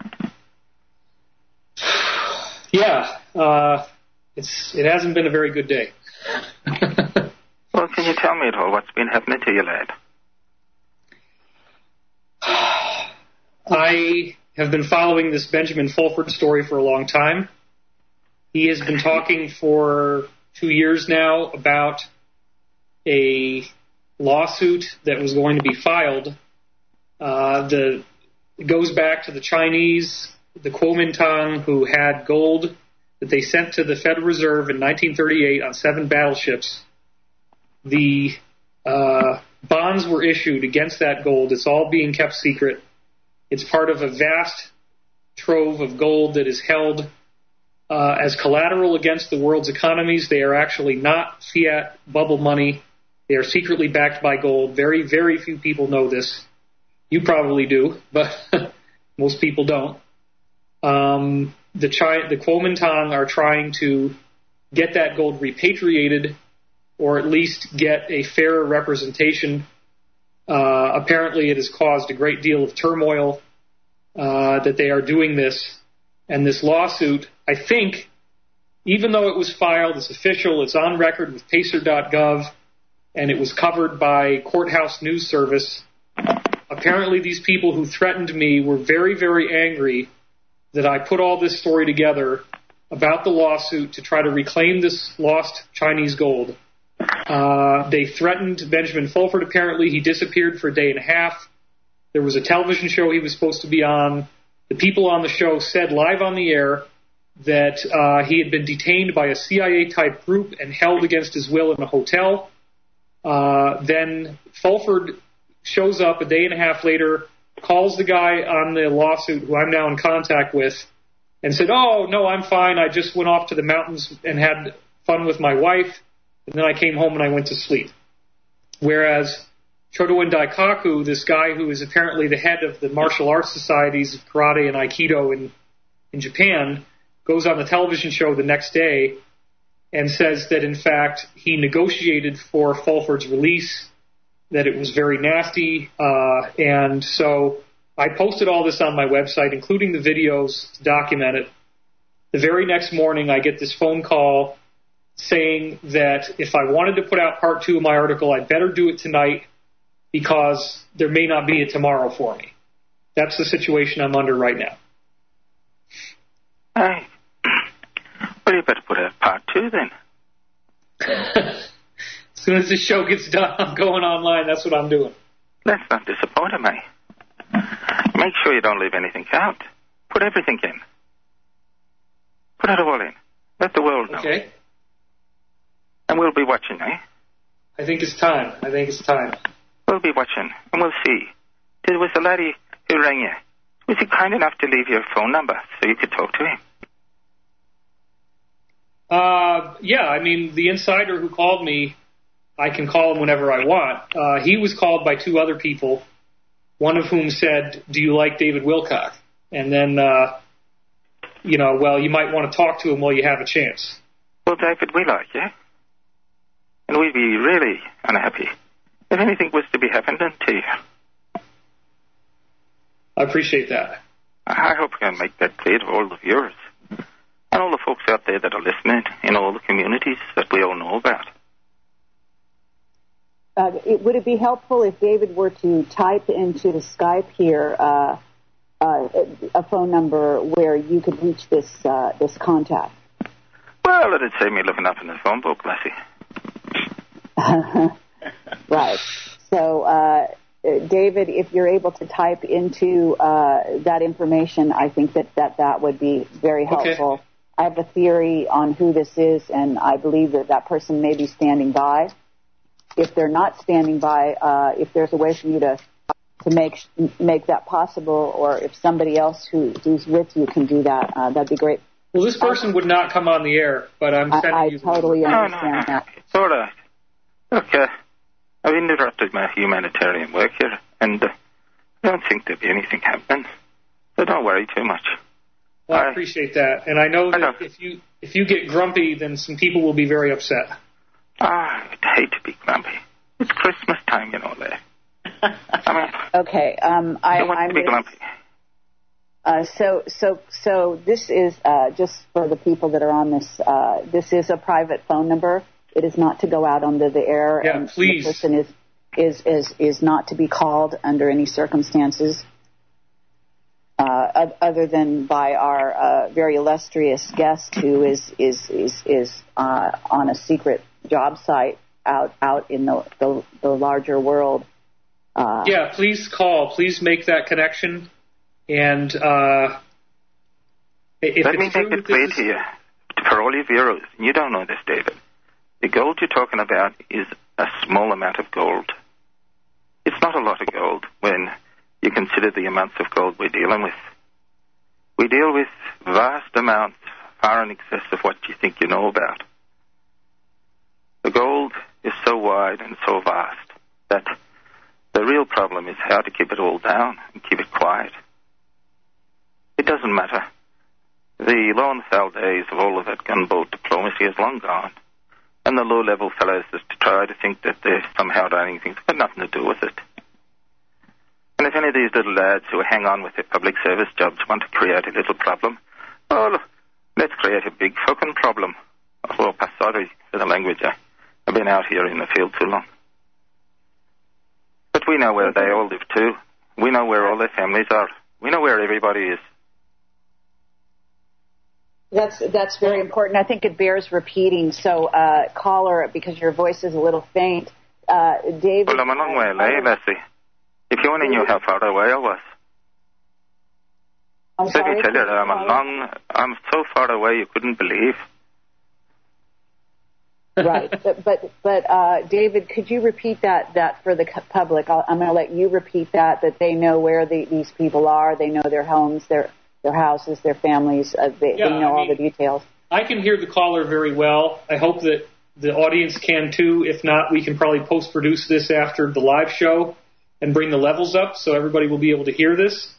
Yeah, it hasn't been a very good day. Well, can you tell me at all what's been happening to you, lad? I have been following this Benjamin Fulford story for a long time. He has been talking for 2 years now about a lawsuit that was going to be filed. It goes back to the Chinese, the Kuomintang, who had gold that they sent to the Federal Reserve in 1938 on 7 battleships. The bonds were issued against that gold. It's all being kept secret. It's part of a vast trove of gold that is held as collateral against the world's economies. They are actually not fiat bubble money. They are secretly backed by gold. Very, very few people know this. You probably do, but most people don't. The Kuomintang are trying to get that gold repatriated, or at least get a fairer representation. Apparently it has caused a great deal of turmoil that they are doing this. And this lawsuit, I think, even though it was filed, it's official, it's on record with Pacer.gov, and it was covered by Courthouse News Service. Apparently these people who threatened me were very, very angry that I put all this story together about the lawsuit to try to reclaim this lost Chinese gold. They threatened Benjamin Fulford, apparently. He disappeared for a day and a half. There was a television show he was supposed to be on. The people on the show said live on the air that he had been detained by a CIA-type group and held against his will in a hotel. Then Fulford shows up a day and a half later, calls the guy on the lawsuit, who I'm now in contact with, and said, "Oh, no, I'm fine. I just went off to the mountains and had fun with my wife, and then I came home and I went to sleep." Whereas Chodoen Daikaku, this guy who is apparently the head of the martial arts societies of karate and aikido in Japan, goes on the television show the next day and says that, in fact, he negotiated for Fulford's release, that it was very nasty, and so I posted all this on my website, including the videos to document it. The very next morning, I get this phone call saying that if I wanted to put out part 2 of my article, I'd better do it tonight because there may not be a tomorrow for me. That's the situation I'm under right now. All right. Well, you better put out part 2 then. As soon as the show gets done, I'm going online. That's what I'm doing. That's not disappointing me. Make sure you don't leave anything out. Put everything in. Put it all in. Let the world know. Okay. And we'll be watching, eh? I think it's time. We'll be watching, and we'll see. There was a laddie who rang you. Was he kind enough to leave your phone number so you could talk to him? Yeah, I mean, the insider who called me, I can call him whenever I want. He was called by 2 other people, one of whom said, "Do you like David Wilcock?" And then, well, you might want to talk to him while you have a chance. Well, David, we like you. And we'd be really unhappy if anything was to be happening to you. I appreciate that. I hope you can make that clear to all the viewers and all the folks out there that are listening in all the communities that we all know about. Would it be helpful if David were to type into the Skype here a phone number where you could reach this contact? Well, it'd save me looking up in the phone book, Lassie. Right. So, David, if you're able to type into that information, I think that would be very helpful. Okay. I have a theory on who this is, and I believe that person may be standing by. If they're not standing by, if there's a way for you to make that possible, or if somebody else who's with you can do that, that'd be great. Well, this person would not come on the air, but I'm sending you. I totally understand that. It's all right. Okay. I've interrupted my humanitarian work here, and I don't think there'll be anything happening. So don't worry too much. Well, I appreciate that, and I know that if you get grumpy, then some people will be very upset. I'd hate to be grumpy. It's Christmas time, there. Okay. I don't want to be grumpy. So this is just for the people that are on this. This is a private phone number. It is not to go out onto the air. Yeah, and please. The person is not to be called under any circumstances. other than by our very illustrious guest who is on a secret job site out in the larger world. Yeah, please call. Please make that connection. And let me make it clear to you, for all your viewers, you don't know this, David. The gold you're talking about is a small amount of gold. It's not a lot of gold when you consider the amounts of gold we're dealing with. We deal with vast amounts, far in excess of what you think you know about. The gold is so wide and so vast that the real problem is how to keep it all down and keep it quiet. It doesn't matter. The Lowenthal days of all of that gunboat diplomacy is long gone. And the low-level fellows just try to think that they're somehow done anything. It's got nothing to do with it. And if any of these little lads who hang on with their public service jobs want to create a little problem, well, let's create a big fucking problem. Oh, sorry for the language. I've been out here in the field too long. But we know where they all live too. We know where all their families are. We know where everybody is. That's very important. I think it bears repeating. So, caller, because your voice is a little faint, David. Well, I'm a long way away, Leslie. If you only knew how far away I was. I'm sorry. Let me tell you, I'm so far away you couldn't believe. Right, but David, could you repeat that for the public? I'm going to let you repeat that they know where these people are, they know their homes, their houses, their families, they know all the details. I can hear the caller very well. I hope that the audience can too. If not, we can probably post-produce this after the live show and bring the levels up so everybody will be able to hear this.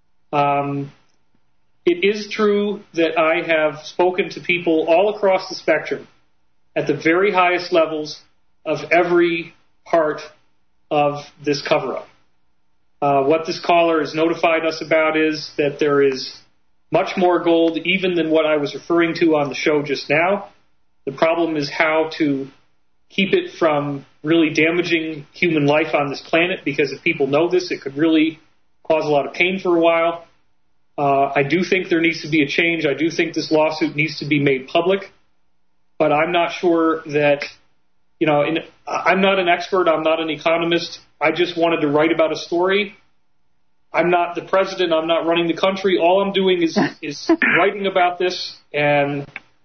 It is true that I have spoken to people all across the spectrum at the very highest levels of every part of this cover-up. What this caller has notified us about is that there is much more gold even than what I was referring to on the show just now. The problem is how to keep it from really damaging human life on this planet, because if people know this, it could really cause a lot of pain for a while. I do think there needs to be a change. I do think this lawsuit needs to be made public, but I'm not sure that, I'm not an expert. I'm not an economist. I just wanted to write about a story. I'm not the president. I'm not running the country. All I'm doing is writing about this. And,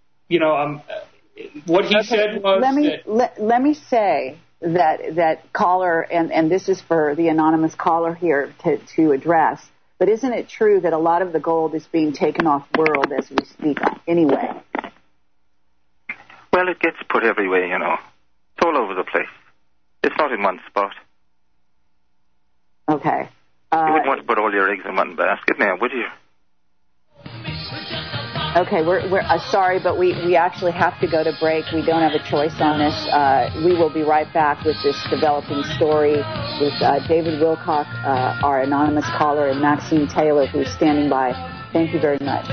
what he said was let me say that caller, and this is for the anonymous caller here to address, but isn't it true that a lot of the gold is being taken off world as we speak anyway? Well, it gets put everywhere, It's all over the place. It's not in one spot. Okay. You wouldn't want to put all your eggs in one basket now, would you? Okay, we're sorry, but we actually have to go to break. We don't have a choice on this. We will be right back with this developing story with David Wilcock, our anonymous caller, and Maxine Taylor, who's standing by. Thank you very much.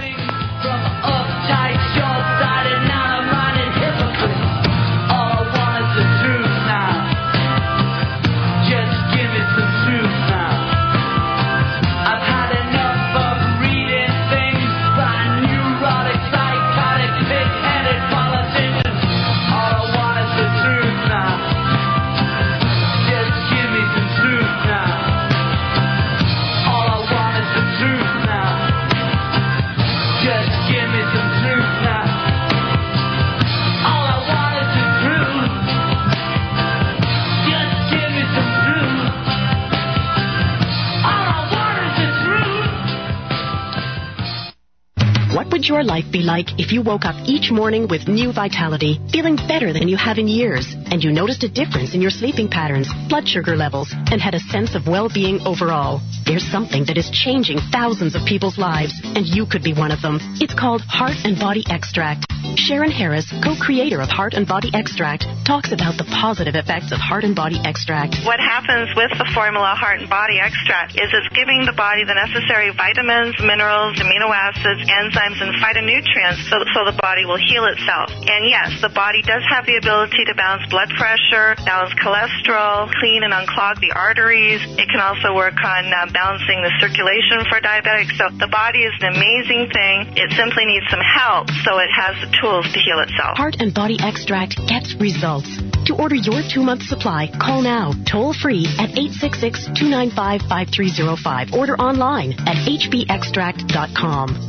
What would your life be like if you woke up each morning with new vitality, feeling better than you have in years, and you noticed a difference in your sleeping patterns, blood sugar levels, and had a sense of well-being overall? There's something that is changing thousands of people's lives, and you could be one of them. It's called Heart and Body Extract. Sharon Harris, co-creator of Heart and Body Extract, talks about the positive effects of Heart and Body Extract. What happens with the formula Heart and Body Extract is it's giving the body the necessary vitamins, minerals, amino acids, enzymes, and phytonutrients so the body will heal itself. And yes, the body does have the ability to balance blood blood pressure, balance cholesterol, clean and unclog the arteries. It can also work on balancing the circulation for diabetics. So the body is an amazing thing. It simply needs some help so it has the tools to heal itself. Heart and Body Extract gets results. To order your 2-month supply, call now, toll-free at 866-295-5305. Order online at hbextract.com.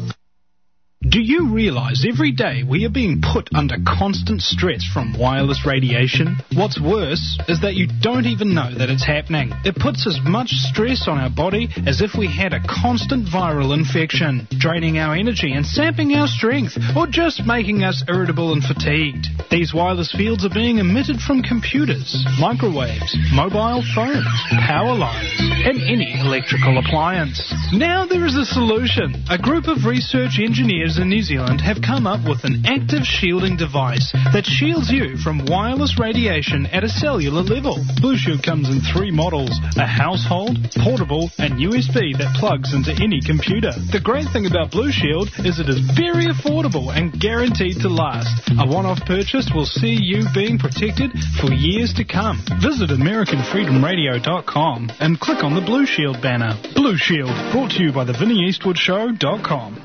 Do you realize every day we are being put under constant stress from wireless radiation? What's worse is that you don't even know that it's happening. It puts as much stress on our body as if we had a constant viral infection, draining our energy and sapping our strength, or just making us irritable and fatigued. These wireless fields are being emitted from computers, microwaves, mobile phones, power lines, and any electrical appliance. Now there is a solution. A group of research engineers in New Zealand have come up with an active shielding device that shields you from wireless radiation at a cellular level. Blue Shield comes in 3 models, a household, portable, and USB that plugs into any computer. The great thing about Blue Shield is it is very affordable and guaranteed to last. A one-off purchase will see you being protected for years to come. Visit AmericanFreedomRadio.com and click on the Blue Shield banner. Blue Shield, brought to you by the VinnieEastwoodShow.com.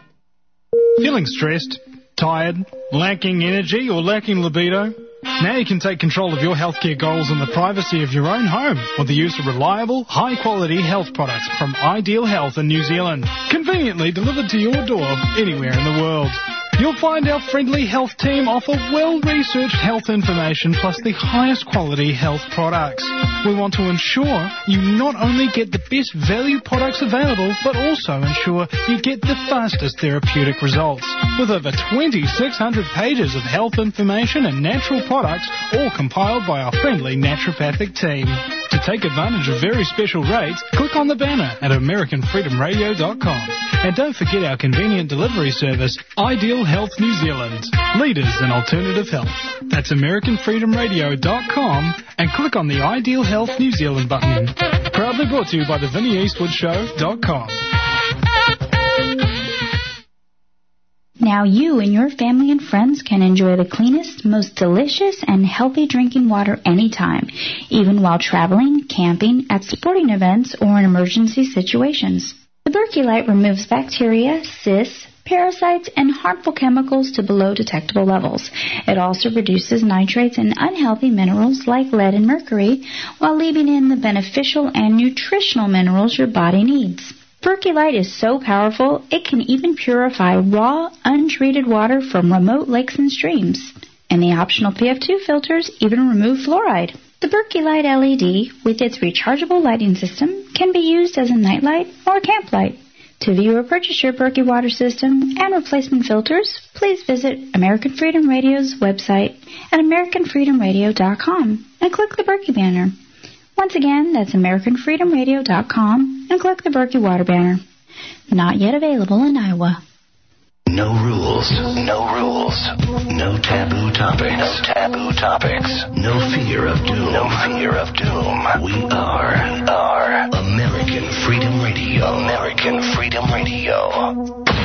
Feeling stressed, tired, lacking energy, or lacking libido? Now you can take control of your healthcare goals in the privacy of your own home with the use of reliable, high-quality health products from Ideal Health in New Zealand, conveniently delivered to your door anywhere in the world. You'll find our friendly health team offer well-researched health information plus the highest quality health products. We want to ensure you not only get the best value products available, but also ensure you get the fastest therapeutic results. With over 2,600 pages of health information and natural products, all compiled by our friendly naturopathic team. To take advantage of very special rates, click on the banner at AmericanFreedomRadio.com. And don't forget our convenient delivery service, Ideal Health New Zealand. Leaders in alternative health. That's AmericanFreedomRadio.com and click on the Ideal Health New Zealand button. Proudly brought to you by the VinnieEastwoodShow.com. Now you and your family and friends can enjoy the cleanest, most delicious, and healthy drinking water anytime, even while traveling, camping, at sporting events, or in emergency situations. The Berkey Light removes bacteria, cysts, parasites, and harmful chemicals to below detectable levels. It also reduces nitrates and unhealthy minerals like lead and mercury, while leaving in the beneficial and nutritional minerals your body needs. Berkey Light is so powerful, it can even purify raw, untreated water from remote lakes and streams. And the optional PF2 filters even remove fluoride. The Berkey Light LED, with its rechargeable lighting system, can be used as a nightlight or camp light. To view or purchase your Berkey water system and replacement filters, please visit American Freedom Radio's website at AmericanFreedomRadio.com and click the Berkey banner. Once again, that's AmericanFreedomRadio.com and click the Berkey water banner. Not yet available in Iowa. No rules. No rules. No taboo topics. No taboo topics. No fear of doom. No fear of doom. We are American Freedom Radio. American Freedom Radio.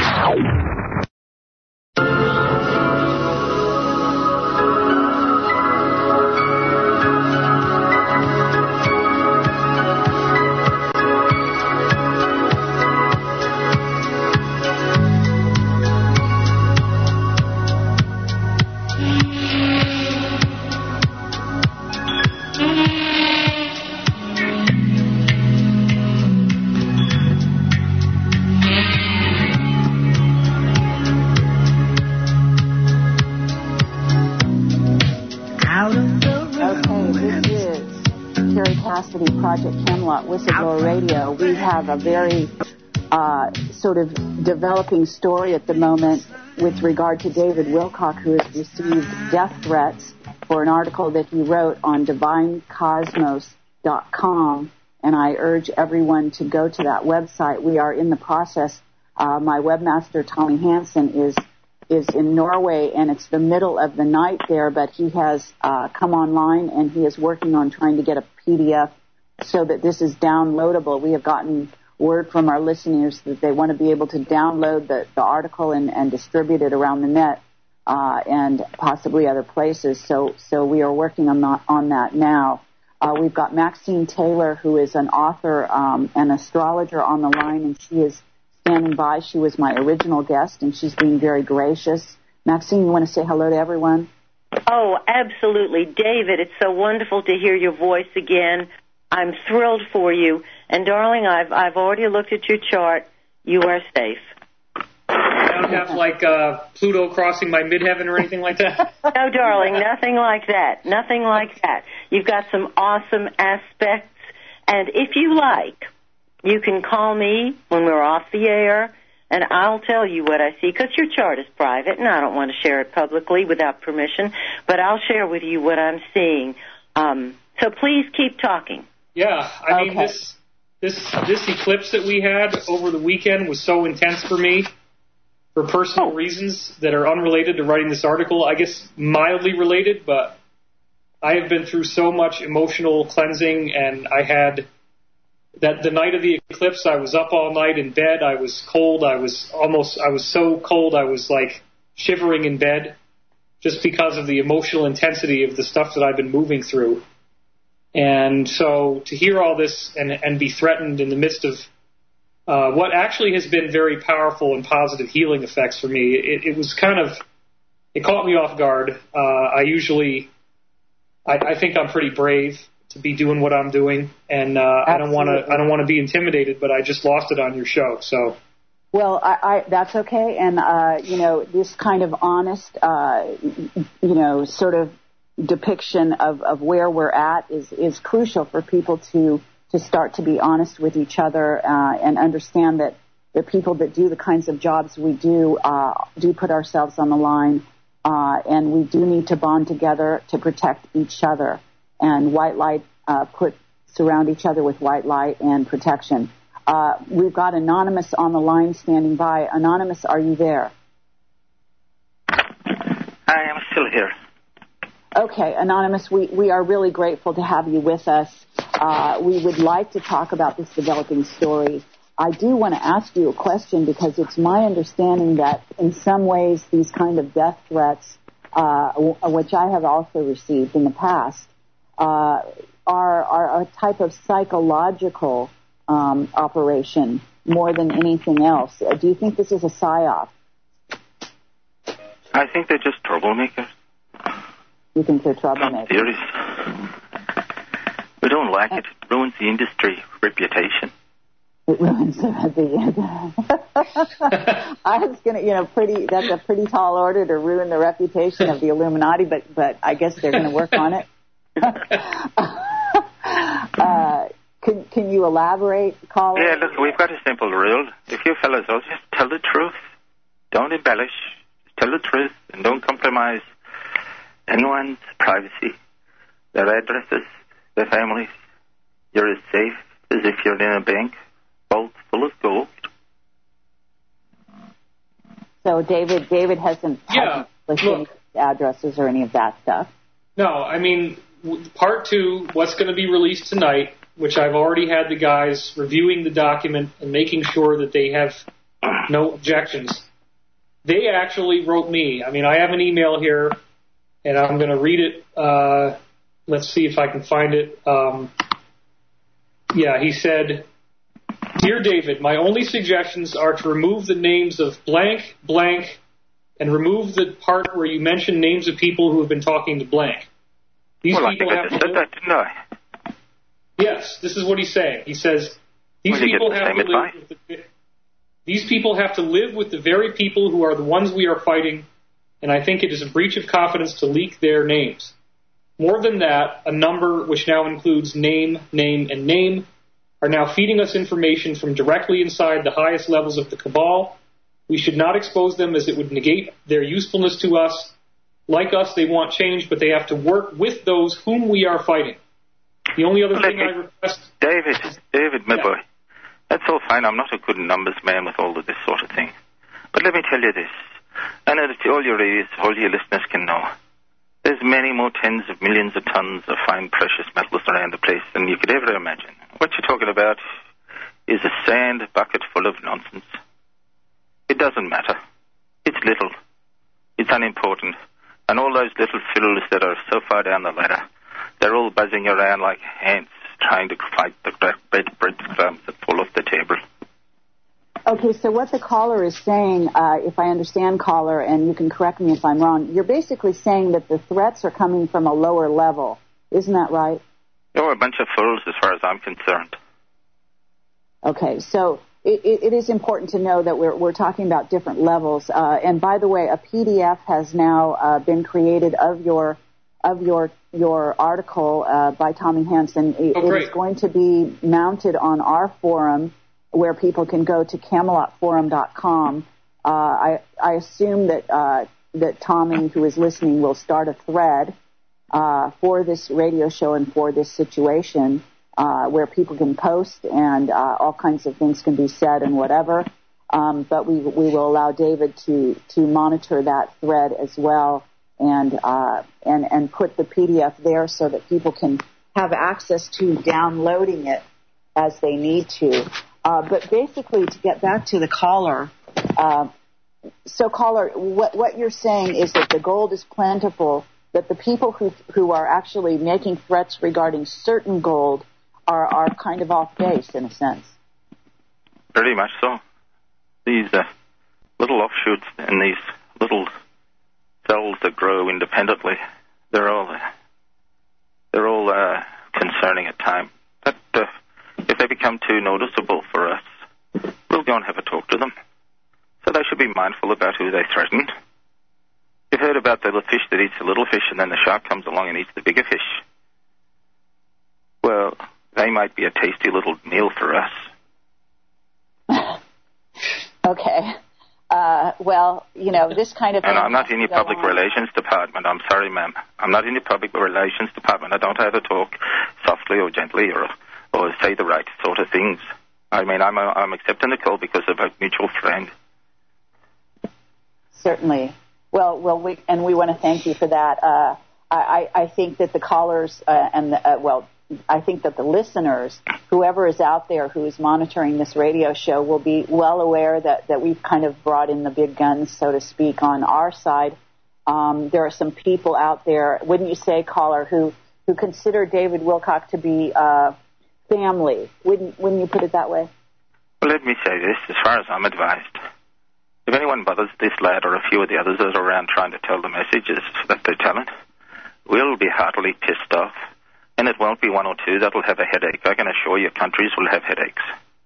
Project Camelot Whistleblower Radio. We have a very sort of developing story at the moment with regard to David Wilcock, who has received death threats for an article that he wrote on DivineCosmos.com, and I urge everyone to go to that website. We are in the process. My webmaster, Tommy Hansen, is in Norway, and it's the middle of the night there, but he has come online, and he is working on trying to get a PDF so that this is downloadable. We have gotten word from our listeners that they want to be able to download the article and distribute it around the net. and possibly other places. So we are working on that now. We've got Maxine Taylor, who is an author, and astrologer on the line, and she is standing by. She was my original guest, and she's being very gracious. Maxine, you want to say hello to everyone? Oh, absolutely. David, it's so wonderful to hear your voice again. I'm thrilled for you. And, darling, I've already looked at your chart. You are safe. I don't have, like, Pluto crossing my midheaven or anything like that? No, darling, nothing like that. Nothing like that. You've got some awesome aspects. And if you like, you can call me when we're off the air, and I'll tell you what I see, because your chart is private, and I don't want to share it publicly without permission, but I'll share with you what I'm seeing. So please keep talking. Yeah, I mean, this eclipse that we had over the weekend was so intense for me for personal reasons that are unrelated to writing this article. I guess mildly related, but I have been through so much emotional cleansing, and I had that the night of the eclipse, I was up all night in bed. I was cold. I was so cold I was like shivering in bed just because of the emotional intensity of the stuff that I've been moving through. And so to hear all this and be threatened in the midst of what actually has been very powerful and positive healing effects for me, it was kind of, it caught me off guard. I think I'm pretty brave to be doing what I'm doing, and I don't want to be intimidated, but I just lost it on your show. So, well, I that's okay, and this kind of honest, sort of depiction of where we're at is crucial for people to start to be honest with each other and understand that the people that do the kinds of jobs we do put ourselves on the line, and we do need to bond together to protect each other. And white light, surround each other with white light and protection. We've got Anonymous on the line standing by. Anonymous, are you there? I am still here. Okay, Anonymous, we are really grateful to have you with us. We would like to talk about this developing story. I do want to ask you a question because it's my understanding that in some ways these kind of death threats, which I have also received in the past, are a type of psychological operation more than anything else. Do you think this is a psyop? I think they're just troublemakers. You think they're troublemakers? I'm serious. We don't like it. It ruins the industry reputation. It ruins the I was going to, that's a pretty tall order to ruin the reputation of the Illuminati, but I guess they're going to work on it. Can you elaborate, caller? Yeah, look, we've got a simple rule. If you fellas will just tell the truth, don't embellish, just tell the truth, and don't compromise anyone's privacy, their addresses, their families. You're as safe as if you're in a bank, both full of gold. So David hasn't listed any addresses or any of that stuff. No, I mean, part 2, what's going to be released tonight, which I've already had the guys reviewing the document and making sure that they have no objections. They actually wrote me. I mean, I have an email here, and I'm going to read it. Let's see if I can find it. He said, "Dear David, my only suggestions are to remove the names of blank, blank, and remove the part where you mention names of people who have been talking to blank. These people have to live." That, didn't I? Yes, this is what he's saying. He says, these people have to live with the very people who are the ones we are fighting, and I think it is a breach of confidence to leak their names. More than that, a number which now includes name, name, and name are now feeding us information from directly inside the highest levels of the cabal. We should not expose them as it would negate their usefulness to us. Like us, they want change, but they have to work with those whom we are fighting. The only other thing I request... David, my boy, that's all fine. I'm not a good numbers man with all of this sort of thing. But let me tell you this. I know that all your listeners can know. There's many more tens of millions of tons of fine precious metals around the place than you could ever imagine. What you're talking about is a sand bucket full of nonsense. It doesn't matter. It's little. It's unimportant. And all those little fiddles that are so far down the ladder, they're all buzzing around like ants trying to fight the breadcrumbs that fall off the table. Okay, so what the caller is saying, if I understand, caller, and you can correct me if I'm wrong, you're basically saying that the threats are coming from a lower level. Isn't that right? You're a bunch of fools as far as I'm concerned. Okay, so it is important to know that we're talking about different levels. And by the way, a PDF has now been created of your article by Tommy Hansen. It is going to be mounted on our forum, where people can go to CamelotForum.com. I assume that Tommy, who is listening, will start a thread for this radio show and for this situation, where people can post and all kinds of things can be said and whatever. But we will allow David to monitor that thread as well and put the PDF there so that people can have access to downloading it as they need to. But basically, to get back to the caller, so caller, what you're saying is that the gold is plentiful, that the people who are actually making threats regarding certain gold are kind of off base in a sense. Pretty much so. These little offshoots and these little cells that grow independently, they're all concerning at times. But if they become too noticeable for us, we'll go and have a talk to them. So they should be mindful about who they threaten. You've heard about the fish that eats the little fish and then the shark comes along and eats the bigger fish. Well, they might be a tasty little meal for us. Okay. Well, this kind of thing... And I'm not in your public relations department. I'm sorry, ma'am. I'm not in your public relations department. I don't have to talk softly or gently or say the right sort of things. I mean, I'm accepting the call because of a mutual friend. Certainly. Well, we want to thank you for that. I think that the callers I think that the listeners, whoever is out there who is monitoring this radio show, will be well aware that we've kind of brought in the big guns, so to speak, on our side. There are some people out there, wouldn't you say, caller, who consider David Wilcock to be family. Wouldn't you put it that way? Well, let me say this, as far as I'm advised. If anyone bothers this lad or a few of the others that are around trying to tell the messages that they're telling, we'll be heartily pissed off. And it won't be one or two that'll have a headache. I can assure you countries will have headaches.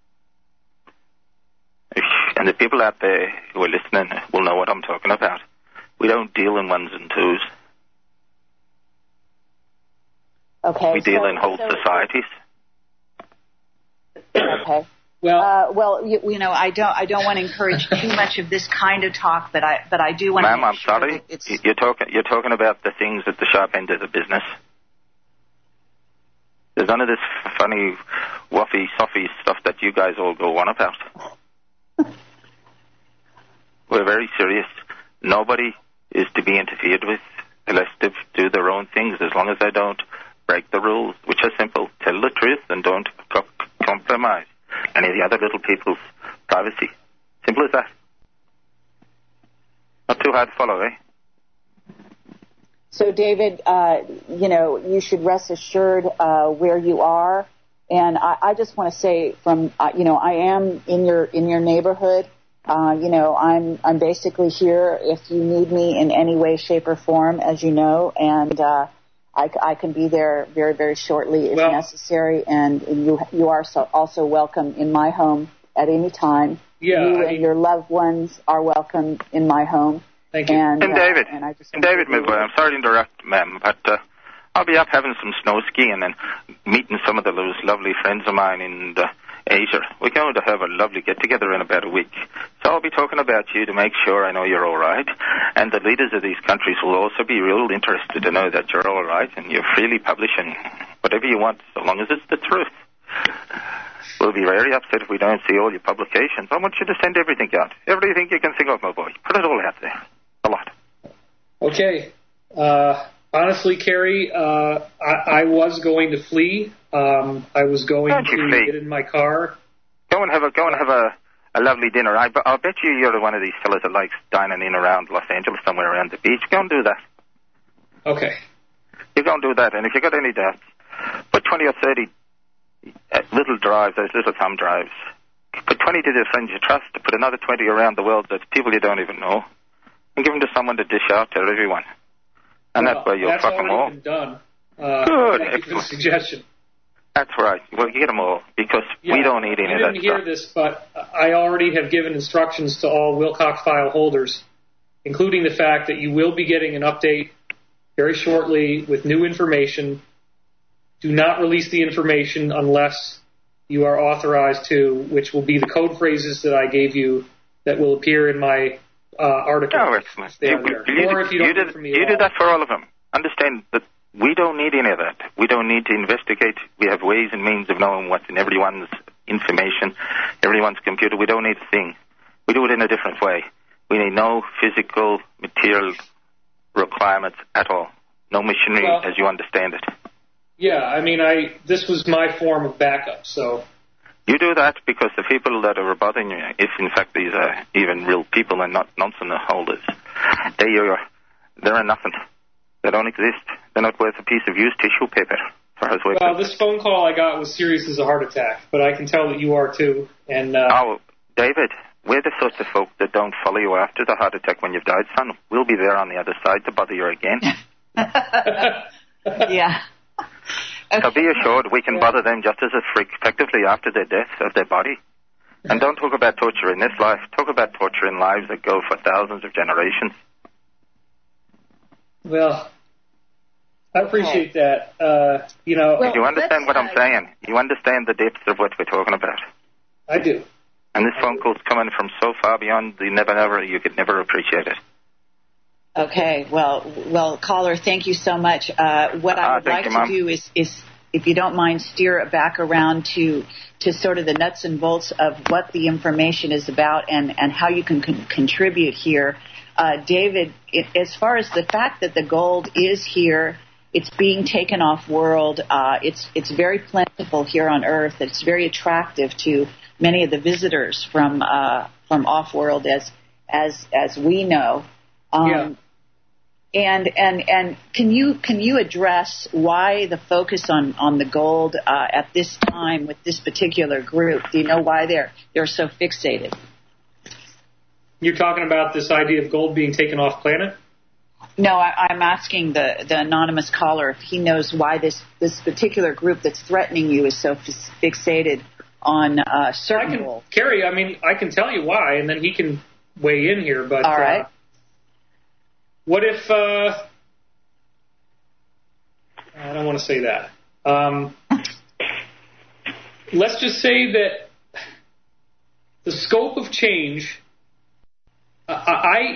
And the people out there who are listening will know what I'm talking about. We don't deal in ones and twos. Okay. We deal in whole societies. Okay. Well, I don't want to encourage too much of this kind of talk, but I do want to. Ma'am, I'm sorry. You're talking about the things at the sharp end of the business. There's none of this funny, waffy, soffy stuff that you guys all go on about. We're very serious. Nobody is to be interfered with unless they do their own things, as long as they don't break the rules, which are simple. Tell the truth and don't compromise any of the other little people's privacy. Simple as that. Not too hard to follow, eh? So, David, you should rest assured where you are. And I just want to say I am in your neighborhood. I'm basically here if you need me in any way, shape, or form, as you know. And I can be there very, very shortly if necessary. And you are also welcome in my home at any time. Yeah, and your loved ones are welcome in my home. Thank you. And David, I'm sorry to interrupt, ma'am, but I'll be up having some snow skiing and meeting some of those lovely friends of mine in Asia. We're going to have a lovely get-together in about a week. So I'll be talking about you to make sure I know you're all right. And the leaders of these countries will also be real interested to know that you're all right and you're freely publishing whatever you want, so long as it's the truth. We'll be very upset if we don't see all your publications. I want you to send everything out. Everything you can think of, my boy. Put it all out there. A lot. Okay. Honestly, Kerry, I was going to flee. I was going to get in my car. Go and have a lovely dinner. I'll bet you're one of these fellas that likes dining in around Los Angeles, somewhere around the beach. Go and do that. Okay. You go and do that, and if you got any doubts, put 20 or 30 little drives, those little thumb drives. Put 20 to the friends you trust, put another 20 around the world that's people you don't even know, and give them to someone to dish out to everyone. And that's where you'll fuck them all. That's already been Good. done. Thank you for the suggestion. That's right. Well, you get them all, because we don't need any of that stuff. You didn't hear this, but I already have given instructions to all Wilcox file holders, including the fact that you will be getting an update very shortly with new information. Do not release the information unless you are authorized to, which will be the code phrases that I gave you that will appear in my article. Oh, excellent. You do that for all of them. Understand that we don't need any of that. We don't need to investigate. We have ways and means of knowing what's in everyone's information, everyone's computer. We don't need a thing. We do it in a different way. We need no physical, material requirements at all. No machinery as you understand it. Yeah, I mean, this was my form of backup, so... You do that because the people that are bothering you, if in fact these are even real people and not nonsense holders, they're nothing. They don't exist. They're not worth a piece of used tissue paper. Well, this phone call I got was serious as a heart attack, but I can tell that you are too. And David, we're the sorts of folk that don't follow you after the heart attack when you've died, son. We'll be there on the other side to bother you again. Yeah. So be assured we can bother them just as effectively after their death of their body. And don't talk about torture in this life. Talk about torture in lives that go for thousands of generations. Well, I appreciate that. You understand what I'm saying? You understand the depths of what we're talking about? I do. And this phone call's coming from so far beyond the never, you could never appreciate it. Okay, well, caller, thank you so much. What I would like to do is, if you don't mind, steer it back around to sort of the nuts and bolts of what the information is about and how you can contribute here. David, as far as the fact that the gold is here, it's being taken off world. It's very plentiful here on Earth. It's very attractive to many of the visitors from off world, as we know. And can you address why the focus on the gold at this time with this particular group? Do you know why they're so fixated? You're talking about this idea of gold being taken off planet? No, I'm asking the anonymous caller if he knows why this particular group that's threatening you is so fixated on certain gold. Kerry, I can tell you why, and then he can weigh in here. But all right. What if I don't want to say that. Let's just say that the scope of change. I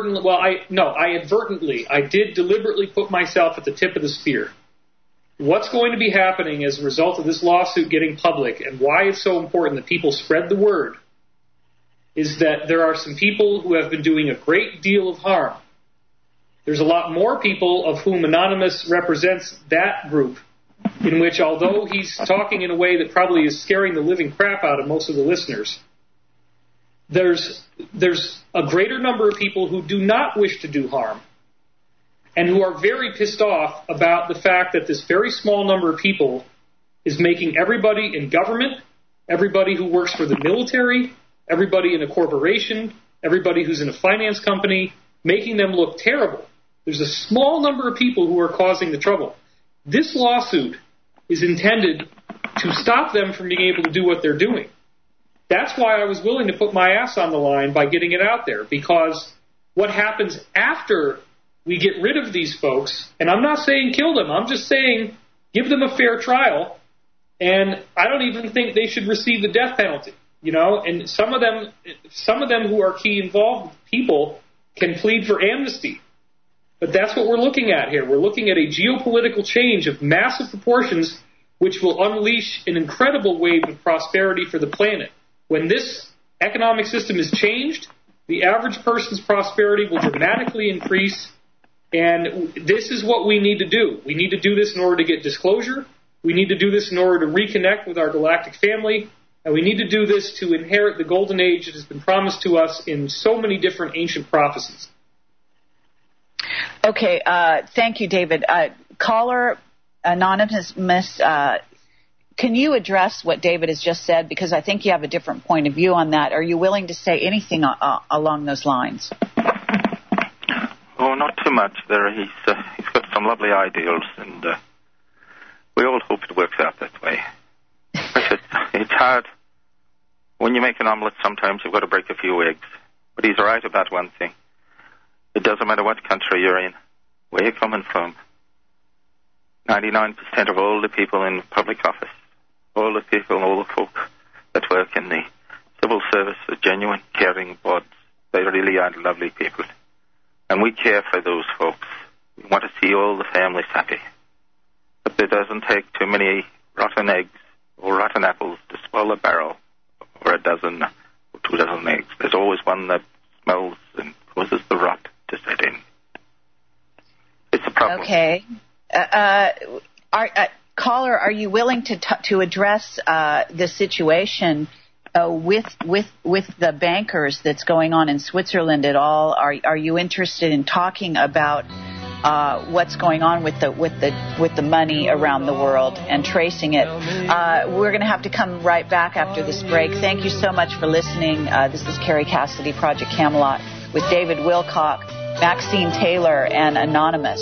did deliberately put myself at the tip of the spear. What's going to be happening as a result of this lawsuit getting public, and why it's so important that people spread the word, is that there are some people who have been doing a great deal of harm. There's a lot more people of whom Anonymous represents that group, in which, although he's talking in a way that probably is scaring the living crap out of most of the listeners, there's a greater number of people who do not wish to do harm and who are very pissed off about the fact that this very small number of people is making everybody in government, everybody who works for the military, everybody in a corporation, everybody who's in a finance company, making them look terrible. There's a small number of people who are causing the trouble. This lawsuit is intended to stop them from being able to do what they're doing. That's why I was willing to put my ass on the line by getting it out there, because what happens after we get rid of these folks, and I'm not saying kill them, I'm just saying give them a fair trial, and I don't even think they should receive the death penalty, and some of them who are key involved people can plead for amnesty. But that's what we're looking at here. We're looking at a geopolitical change of massive proportions which will unleash an incredible wave of prosperity for the planet. When this economic system is changed, the average person's prosperity will dramatically increase, and this is what we need to do. We need to do this in order to get disclosure. We need to do this in order to reconnect with our galactic family. And we need to do this to inherit the golden age that has been promised to us in so many different ancient prophecies. Okay, thank you, David. Caller Anonymous, can you address what David has just said? Because I think you have a different point of view on that. Are you willing to say anything along those lines? Oh, not too much. He's got some lovely ideals, and we all hope it works out that way. It's hard. When you make an omelette, sometimes you've got to break a few eggs. But he's right about one thing. It doesn't matter what country you're in, where you're coming from. 99% of all the people in public office, all the people, all the folk that work in the civil service are genuine, caring buds. They really are lovely people. And we care for those folks. We want to see all the families happy. But it doesn't take too many rotten eggs or rotten apples to spoil a barrel, or a dozen or 2 dozen eggs. There's always one that smells and causes the rot to set in. It's a problem. Okay. Caller, are you willing to address the situation with the bankers that's going on in Switzerland at all? Are you interested in talking about what's going on with the money around the world and tracing it? We're going to have to come right back after this break. Thank you so much for listening. This is Carrie Cassidy, Project Camelot, with David Wilcock, Maxine Taylor, and Anonymous.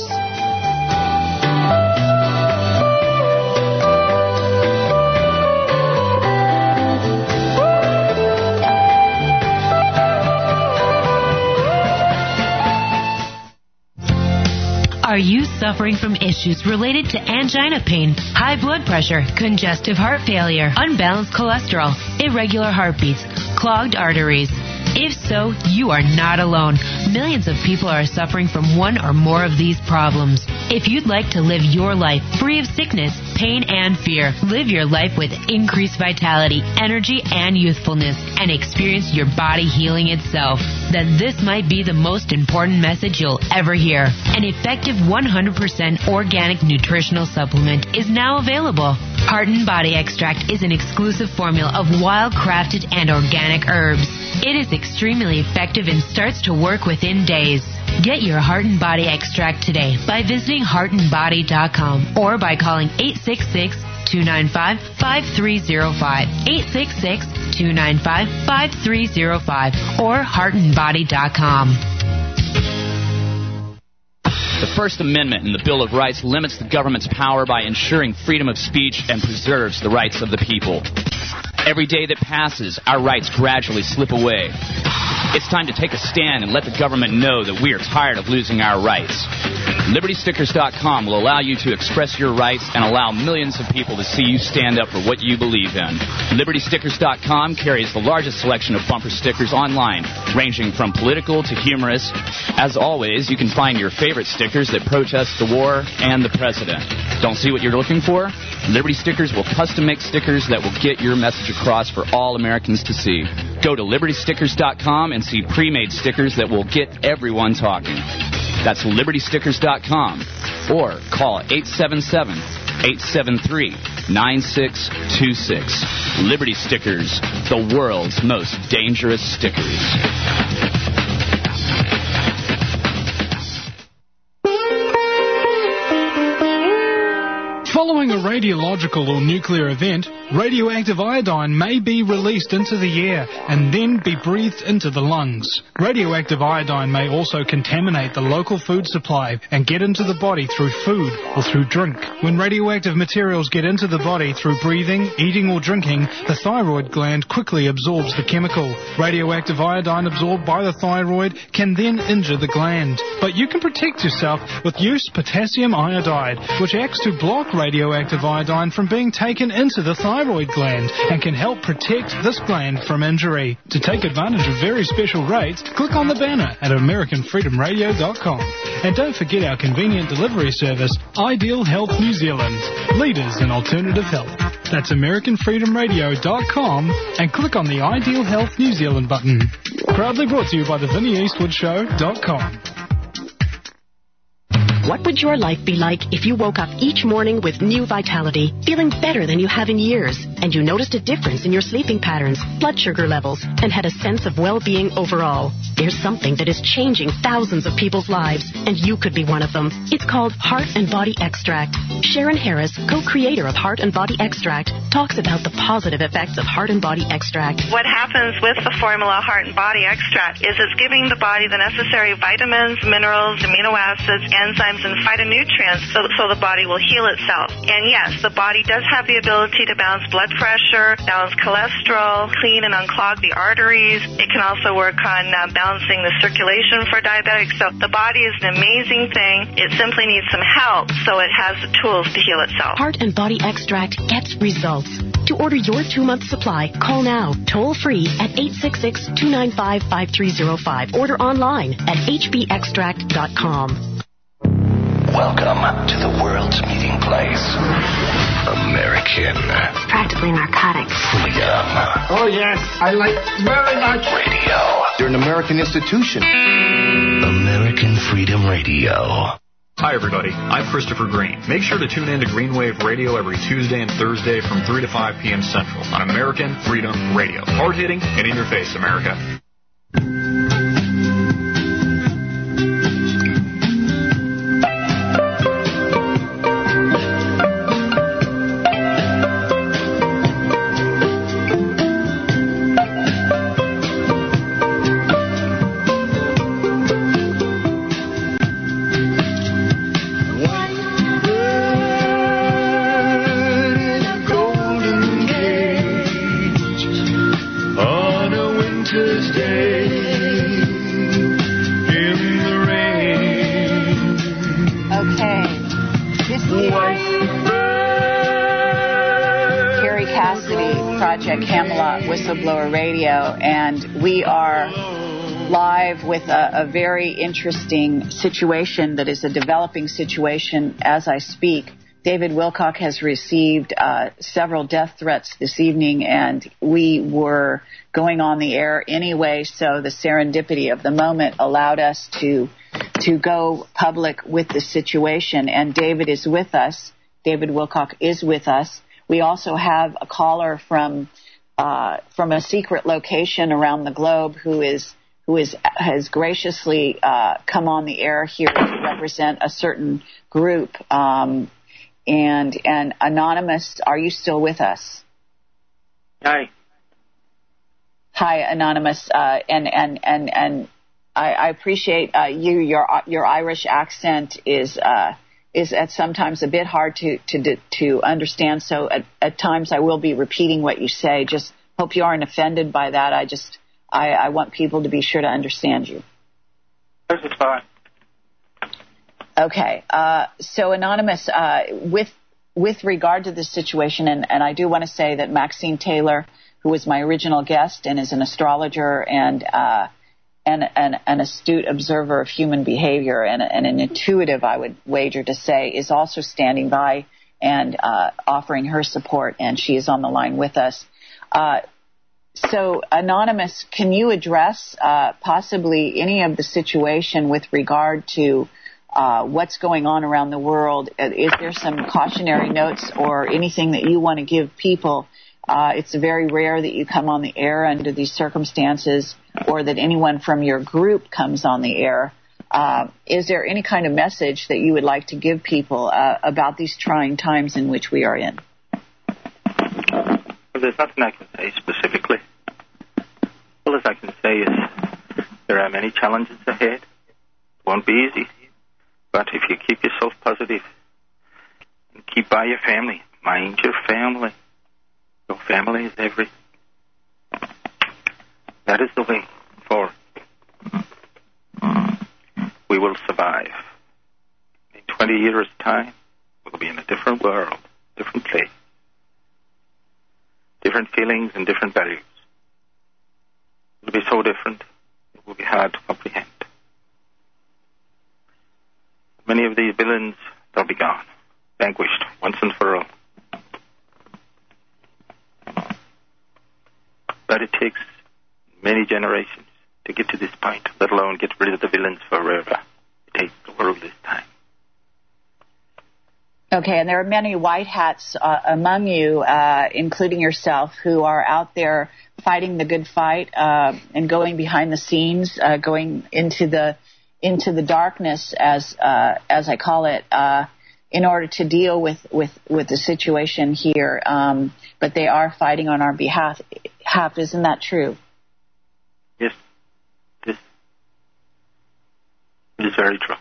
Are you suffering from issues related to angina pain, high blood pressure, congestive heart failure, unbalanced cholesterol, irregular heartbeats, clogged arteries? If so, you are not alone. Millions of people are suffering from one or more of these problems. If you'd like to live your life free of sickness, pain, and fear, live your life with increased vitality, energy, and youthfulness, and experience your body healing itself, then this might be the most important message you'll ever hear. An effective 100% organic nutritional supplement is now available. Heart and Body Extract is an exclusive formula of wild-crafted and organic herbs. It is extremely effective and starts to work within days. Get your Heart and Body Extract today by visiting heartandbody.com or by calling 866-295-5305, 866-295-5305, or heartandbody.com. The First Amendment in the Bill of Rights limits the government's power by ensuring freedom of speech and preserves the rights of the people. Every day that passes, our rights gradually slip away. It's time to take a stand and let the government know that we are tired of losing our rights. LibertyStickers.com will allow you to express your rights and allow millions of people to see you stand up for what you believe in. LibertyStickers.com carries the largest selection of bumper stickers online, ranging from political to humorous. As always, you can find your favorite stickers that protest the war and the president. Don't see what you're looking for? Liberty Stickers will custom make stickers that will get your message across for all Americans to see. Go to LibertyStickers.com and see pre-made stickers that will get everyone talking. That's LibertyStickers.com or call 877-873-9626. Liberty Stickers, the world's most dangerous stickers. Following a radiological or nuclear event, radioactive iodine may be released into the air and then be breathed into the lungs. Radioactive iodine may also contaminate the local food supply and get into the body through food or through drink. When radioactive materials get into the body through breathing, eating or drinking, the thyroid gland quickly absorbs the chemical. Radioactive iodine absorbed by the thyroid can then injure the gland. But you can protect yourself with use potassium iodide, which acts to block radioactive iodine from being taken into the thyroid gland and can help protect this gland from injury. To take advantage of very special rates, click on the banner at AmericanFreedomRadio.com. And don't forget our convenient delivery service, Ideal Health New Zealand, leaders in alternative health. That's AmericanFreedomRadio.com and click on the Ideal Health New Zealand button. Proudly brought to you by the VinnieEastwoodShow.com. What would your life be like if you woke up each morning with new vitality, feeling better than you have in years, and you noticed a difference in your sleeping patterns, blood sugar levels, and had a sense of well-being overall. There's something that is changing thousands of people's lives, and you could be one of them. It's called Heart and Body Extract. Sharon Harris, co-creator of Heart and Body Extract, talks about the positive effects of Heart and Body Extract. What happens with the formula Heart and Body Extract is it's giving the body the necessary vitamins, minerals, amino acids, enzymes, and phytonutrients so the body will heal itself. And yes, the body does have the ability to balance blood pressure, balance cholesterol, clean and unclog the arteries. It can also work on balancing the circulation for diabetics. So the body is an amazing thing. It simply needs some help so it has the tools to heal itself. Heart and Body Extract gets results. To order your 2-month supply, call now, toll free at 866-295-5305. Order online at hbextract.com. Welcome to the world's meeting place. American. It's practically narcotic. Freedom. Oh, yes. I like very much. Radio. You're an American institution. American Freedom Radio. Hi, everybody. I'm Christopher Green. Make sure to tune in to Green Wave Radio every Tuesday and Thursday from 3 to 5 p.m. Central on American Freedom Radio. Hard-hitting and in your face, America. Camelot Whistleblower Radio, and we are live with a very interesting situation that is a developing situation as I speak. David Wilcock has received several death threats this evening, and we were going on the air anyway, so the serendipity of the moment allowed us to go public with the situation, and David is with us. David Wilcock is with us. We also have a caller from a secret location around the globe who has graciously come on the air here to represent a certain group. And Anonymous, are you still with us? Hi. Hi, Anonymous. And I appreciate you. Your Irish accent is at sometimes a bit hard to understand. So at times I will be repeating what you say. Just hope you aren't offended by that. I want people to be sure to understand you. This is fine. Okay. So Anonymous, with regard to this situation, and I do want to say that Maxine Taylor, who was my original guest and is an astrologer and an astute observer of human behavior and an intuitive, I would wager to say, is also standing by and offering her support, and she is on the line with us. So, Anonymous, can you address possibly any of the situation with regard to what's going on around the world? Is there some cautionary notes or anything that you want to give people? It's very rare that you come on the air under these circumstances or that anyone from your group comes on the air. Is there any kind of message that you would like to give people about these trying times in which we are in? Well, there's nothing I can say specifically. All I can say is there are many challenges ahead. It won't be easy. But if you keep yourself positive and keep by your family, mind your family. Your family is everything. That is the way forward. We will survive. In 20 years' time, we'll be in a different world, different place, different feelings and different values. It will be so different, it will be hard to comprehend. Many of these villains, they'll be gone, vanquished once and for all. But it takes many generations to get to this point, let alone get rid of the villains forever. It takes the world this time. Okay, and there are many white hats among you, including yourself, who are out there fighting the good fight and going behind the scenes, going into the darkness, as I call it, in order to deal with the situation here. But they are fighting on our behalf. Isn't that true? Yes, it is very true.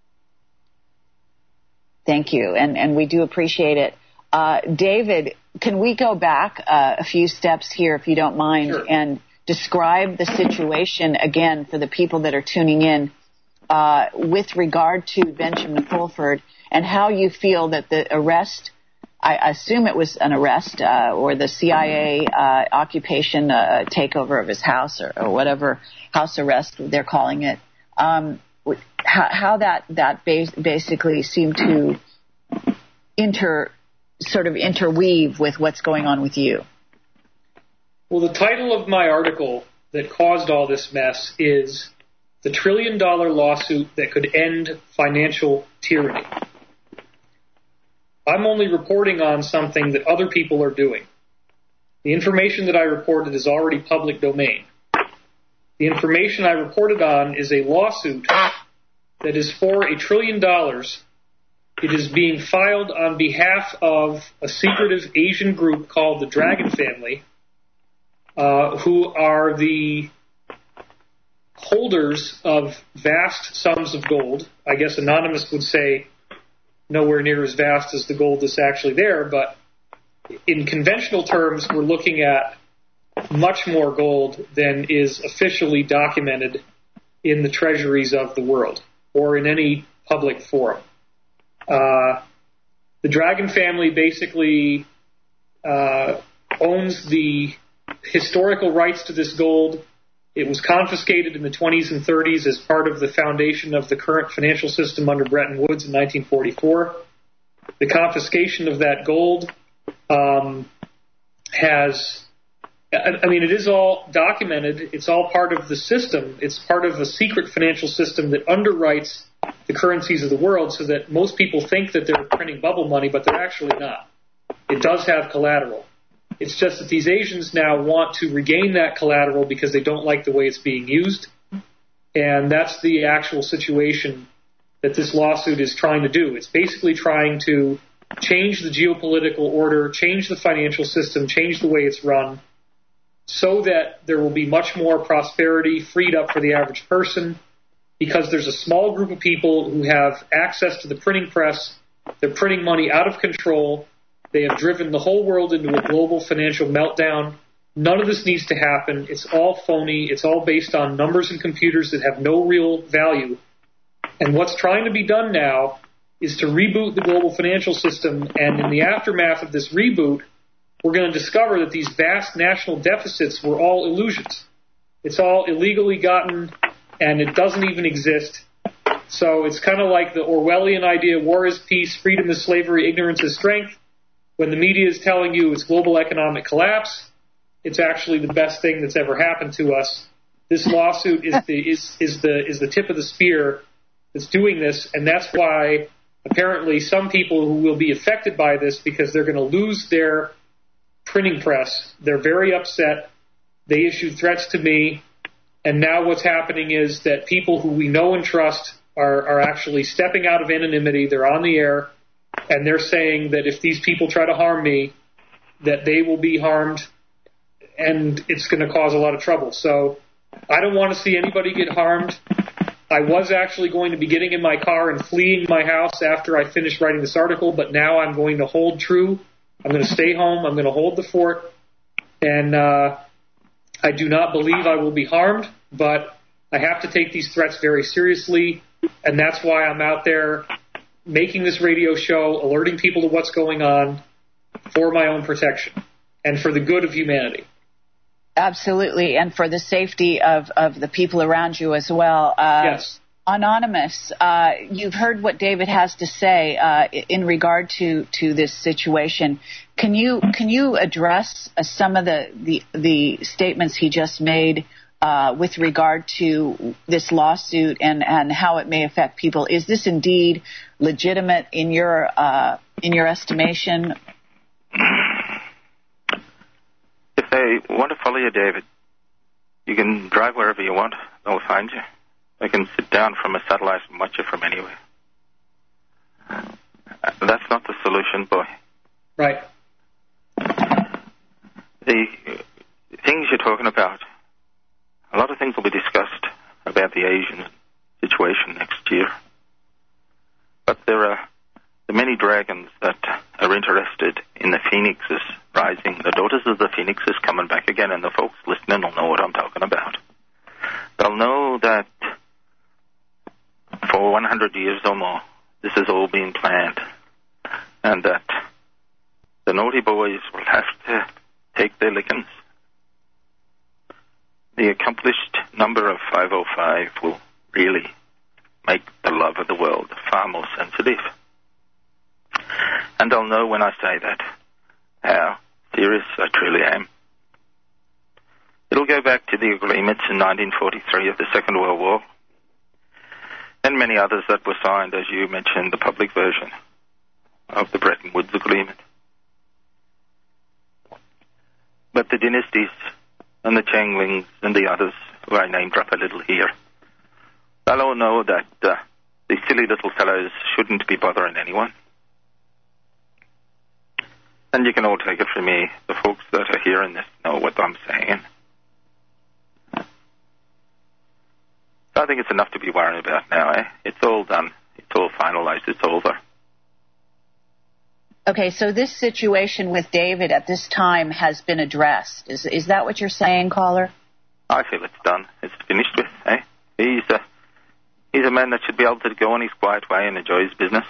Thank you, and we do appreciate it. David, can we go back a few steps here, if you don't mind, Sure. and describe the situation again for the people that are tuning in with regard to Benjamin Fulford and how you feel that the arrest, I assume it was an arrest or the CIA occupation, takeover of his house or whatever, house arrest they're calling it, how that basically seemed to interweave with what's going on with you. Well, the title of my article that caused all this mess is "The $1 Trillion Lawsuit That Could End Financial Tyranny." I'm only reporting on something that other people are doing. The information that I reported is already public domain. The information I reported on is a lawsuit that is for $1 trillion. It is being filed on behalf of a secretive Asian group called the Dragon Family, who are the holders of vast sums of gold. I guess Anonymous would say nowhere near as vast as the gold that's actually there, but in conventional terms, we're looking at much more gold than is officially documented in the treasuries of the world or in any public forum. The Dragon Family basically owns the historical rights to this gold. It was confiscated in the 20s and 30s as part of the foundation of the current financial system under Bretton Woods in 1944. The confiscation of that gold it is all documented. It's all part of the system. It's part of a secret financial system that underwrites the currencies of the world so that most people think that they're printing bubble money, but they're actually not. It does have collateral. It's just that these Asians now want to regain that collateral because they don't like the way it's being used. And that's the actual situation that this lawsuit is trying to do. It's basically trying to change the geopolitical order, change the financial system, change the way it's run, so that there will be much more prosperity freed up for the average person, because there's a small group of people who have access to the printing press. They're printing money out of control. They have driven the whole world into a global financial meltdown. None of this needs to happen. It's all phony. It's all based on numbers and computers that have no real value. And what's trying to be done now is to reboot the global financial system, and in the aftermath of this reboot, we're going to discover that these vast national deficits were all illusions. It's all illegally gotten, and it doesn't even exist. So it's kind of like the Orwellian idea, war is peace, freedom is slavery, ignorance is strength. When the media is telling you it's global economic collapse, it's actually the best thing that's ever happened to us. This lawsuit is the tip of the spear that's doing this, and that's why apparently some people who will be affected by this, because they're going to lose their printing press, they're very upset. They issued threats to me, and now what's happening is that people who we know and trust are actually stepping out of anonymity. They're on the air, and they're saying that if these people try to harm me, that they will be harmed, and it's going to cause a lot of trouble. So I don't want to see anybody get harmed. I was actually going to be getting in my car and fleeing my house after I finished writing this article, but now I'm going to hold true. I'm going to stay home. I'm going to hold the fort. And I do not believe I will be harmed, but I have to take these threats very seriously, and that's why I'm out there making this radio show, alerting people to what's going on for my own protection and for the good of humanity. Absolutely, and for the safety of the people around you as well. Yes. Anonymous, you've heard what David has to say in regard to this situation. Can you address some of the statements he just made with regard to this lawsuit and how it may affect people? Is this indeed legitimate in your in your estimation? If they want to follow you, David, you can drive wherever you want. They'll find you. They can sit down from a satellite and watch you from anywhere. That's not the solution, boy. Right. The things you're talking about, a lot of things will be discussed about the Asian situation next year. But there are the many dragons that are interested in the phoenixes rising. The daughters of the phoenixes coming back again, and the folks listening will know what I'm talking about. They'll know that for 100 years or more, this has all been planned, and that the naughty boys will have to take their lickings. The accomplished number of 505 will really make the love of the world far more sensitive. And I'll know when I say that how serious I truly am. It'll go back to the agreements in 1943 of the Second World War, and many others that were signed, as you mentioned, the public version of the Bretton Woods Agreement. But the dynasties and the Changlings and the others, who I name drop a little here, they'll all know that these silly little fellows shouldn't be bothering anyone. And you can all take it from me. The folks that are hearing this know what I'm saying. I think it's enough to be worrying about now, eh? It's all done. It's all finalized. It's over. Okay, so this situation with David at this time has been addressed. Is that what you're saying, caller? I feel it's done. It's finished with, eh? He's a man that should be able to go on his quiet way and enjoy his business.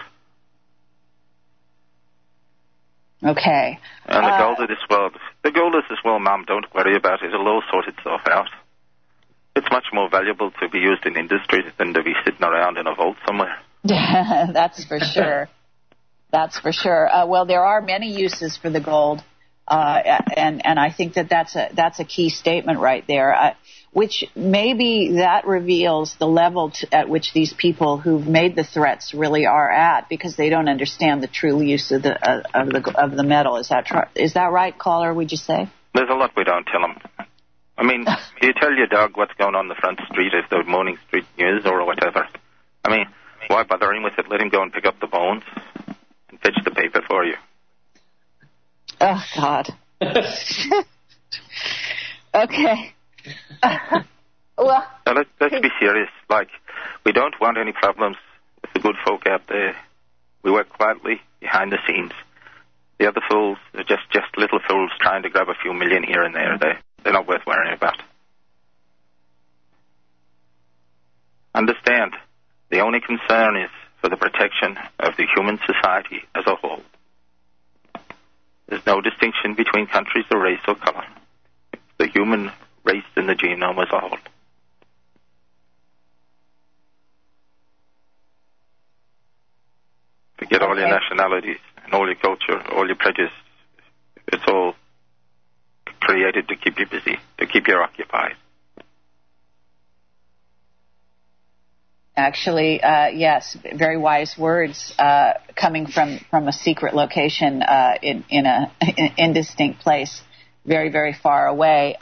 Okay. And the gold of this world, Mum, don't worry about it. It'll all sort itself out. It's much more valuable to be used in industry than to be sitting around in a vault somewhere. That's for sure. That's for sure. Well, there are many uses for the gold, and I think that's a key statement right there. Which maybe that reveals the level at which these people who've made the threats really are at, because they don't understand the true use of the metal. Is that right, caller? Would you say? There's a lot we don't tell them. I mean, do you tell your dog what's going on the front street if the Morning Street News or whatever? I mean, why bother him with it? Let him go and pick up the bones and fetch the paper for you. Oh, God. Okay. Well, now, let's be serious. Like, we don't want any problems with the good folk out there. We work quietly behind the scenes. The other fools are just little fools trying to grab a few million here and there. They're not worth worrying about. Understand, the only concern is for the protection of the human society as a whole. There's no distinction between countries or race or color. It's the human race in the genome as a whole. Forget all your nationalities and all your culture, all your prejudice. It's all created to keep you busy, to keep you occupied. Actually, yes, very wise words coming from a secret location in an indistinct place, very, very far away.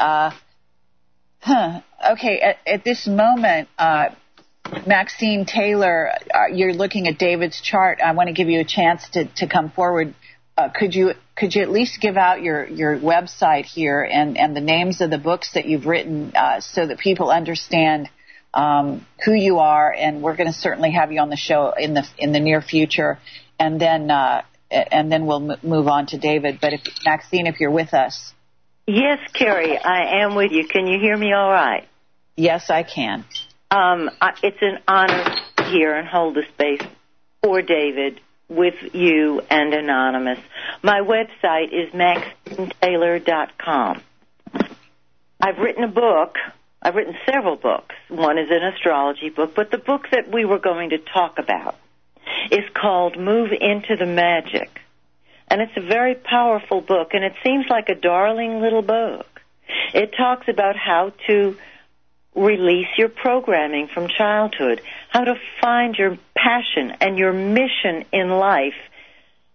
Okay, at this moment, Maxine Taylor, you're looking at David's chart. I want to give you a chance to come forward. Could you at least give out your website here and the names of the books that you've written so that people understand who you are, and we're going to certainly have you on the show in the near future, and then we'll move on to David. But Maxine, if you're with us. Yes, Carrie, I am with you. Can you hear me all right? Yes, I can. It's an honor to hear and hold the space for David with you and Anonymous. My website is MaxineTaylor.com. I've written a book. I've written several books. One is an astrology book, but the book that we were going to talk about is called Move Into the Magic. And it's a very powerful book, and it seems like a darling little book. It talks about how to release your programming from childhood, how to find your passion and your mission in life,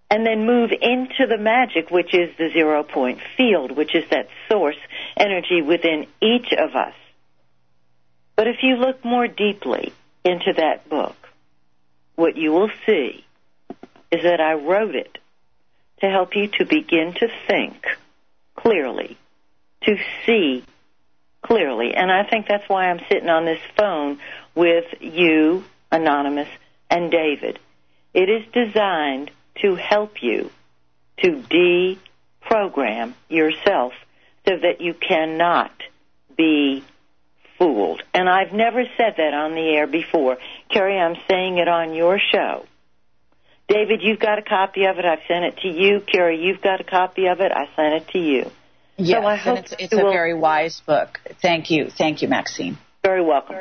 and then move into the magic, which is the 0-point field, which is that source energy within each of us. But if you look more deeply into that book, what you will see is that I wrote it to help you to begin to think clearly, to see clearly. And I think that's why I'm sitting on this phone with you, Anonymous, and David. It is designed to help you to deprogram yourself so that you cannot be fooled. And I've never said that on the air before. Carrie, I'm saying it on your show. David, you've got a copy of it. I've sent it to you. Carrie, you've got a copy of it. I sent it to you. Yes, so I hope and it's a very wise book. Thank you. Thank you, Maxine. Very welcome.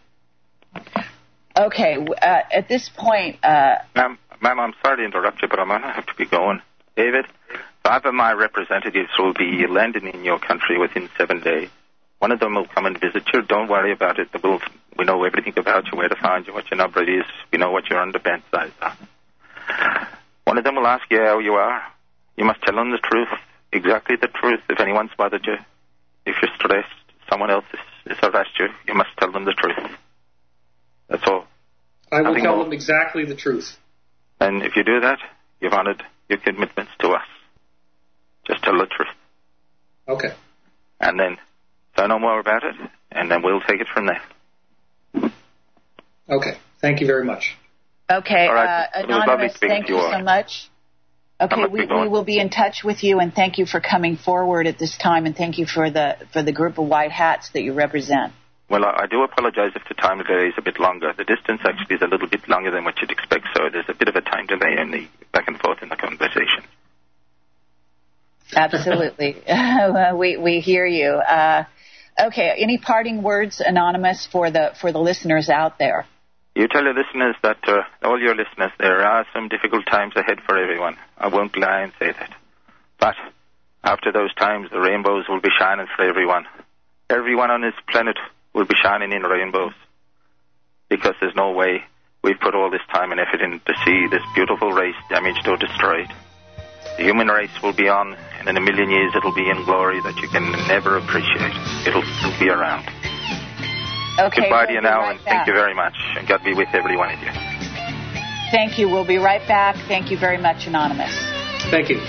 Okay, at this point... Ma'am, I'm sorry to interrupt you, but I'm going to have to be going. David, 5 of my representatives will be landing in your country within 7 days. One of them will come and visit you. Don't worry about it. We know everything about you, where to find you, what your number is. We know what your underpants size are. One of them will ask you how you are. You must tell them the truth, exactly the truth. If anyone's bothered you, if you're stressed, someone else has harassed you, you must tell them the truth. That's all. I will tell them exactly the truth. And if you do that, you've honored your commitments to us. Just tell the truth. Okay. And then say no more about it, and then we'll take it from there. Okay. Thank you very much. Okay, all right. Anonymous, thank you so much. Okay, we will be in touch with you, and thank you for coming forward at this time, and thank you for the group of white hats that you represent. Well, I do apologize if the time delay is a bit longer. The distance actually is a little bit longer than what you'd expect, so there's a bit of a time delay in the back and forth in the conversation. Absolutely. we hear you. Okay, any parting words, Anonymous, for the listeners out there? You tell your listeners that, all your listeners, there are some difficult times ahead for everyone. I won't lie and say that. But after those times, the rainbows will be shining for everyone. Everyone on this planet will be shining in rainbows. Because there's no way we've put all this time and effort in to see this beautiful race damaged or destroyed. The human race will be on, and in a million years it'll be in glory that you can never appreciate. It'll still be around. Okay, goodbye to you now, right and thank you very much. And God be with every one of you. Thank you. We'll be right back. Thank you very much, Anonymous. Thank you.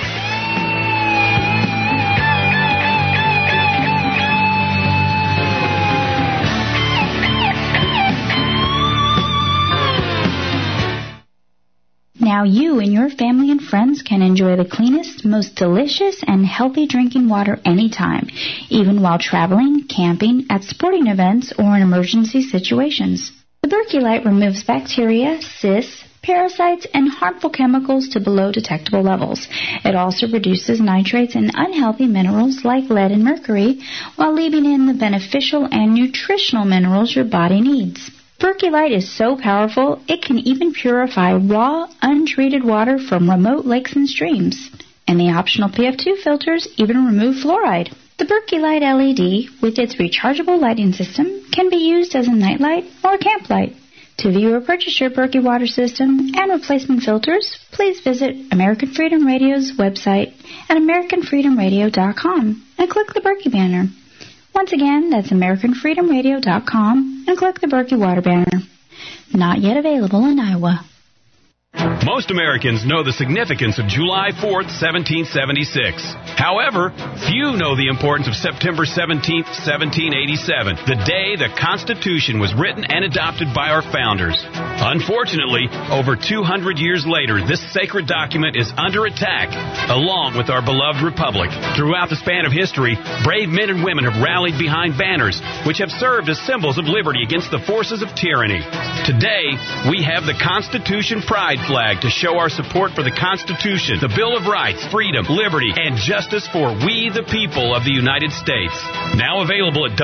Now you and your family and friends can enjoy the cleanest, most delicious, and healthy drinking water anytime, even while traveling, camping, at sporting events, or in emergency situations. The Berkey Light removes bacteria, cysts, parasites, and harmful chemicals to below detectable levels. It also reduces nitrates and unhealthy minerals like lead and mercury, while leaving in the beneficial and nutritional minerals your body needs. Berkey Light is so powerful, it can even purify raw, untreated water from remote lakes and streams. And the optional PF2 filters even remove fluoride. The Berkey Light LED, with its rechargeable lighting system, can be used as a nightlight or camp light. To view or purchase your Berkey water system and replacement filters, please visit American Freedom Radio's website at AmericanFreedomRadio.com and click the Berkey banner. Once again, that's AmericanFreedomRadio.com and click the Berkey water banner. Not yet available in Iowa. Most Americans know the significance of July 4th, 1776. However, few know the importance of September 17th, 1787, the day the Constitution was written and adopted by our founders. Unfortunately, over 200 years later, this sacred document is under attack, along with our beloved republic. Throughout the span of history, brave men and women have rallied behind banners, which have served as symbols of liberty against the forces of tyranny. Today, we have the Constitution Pride flag to show our support for the Constitution, the Bill of Rights, freedom, liberty, and justice for we the people of the United States. Now available at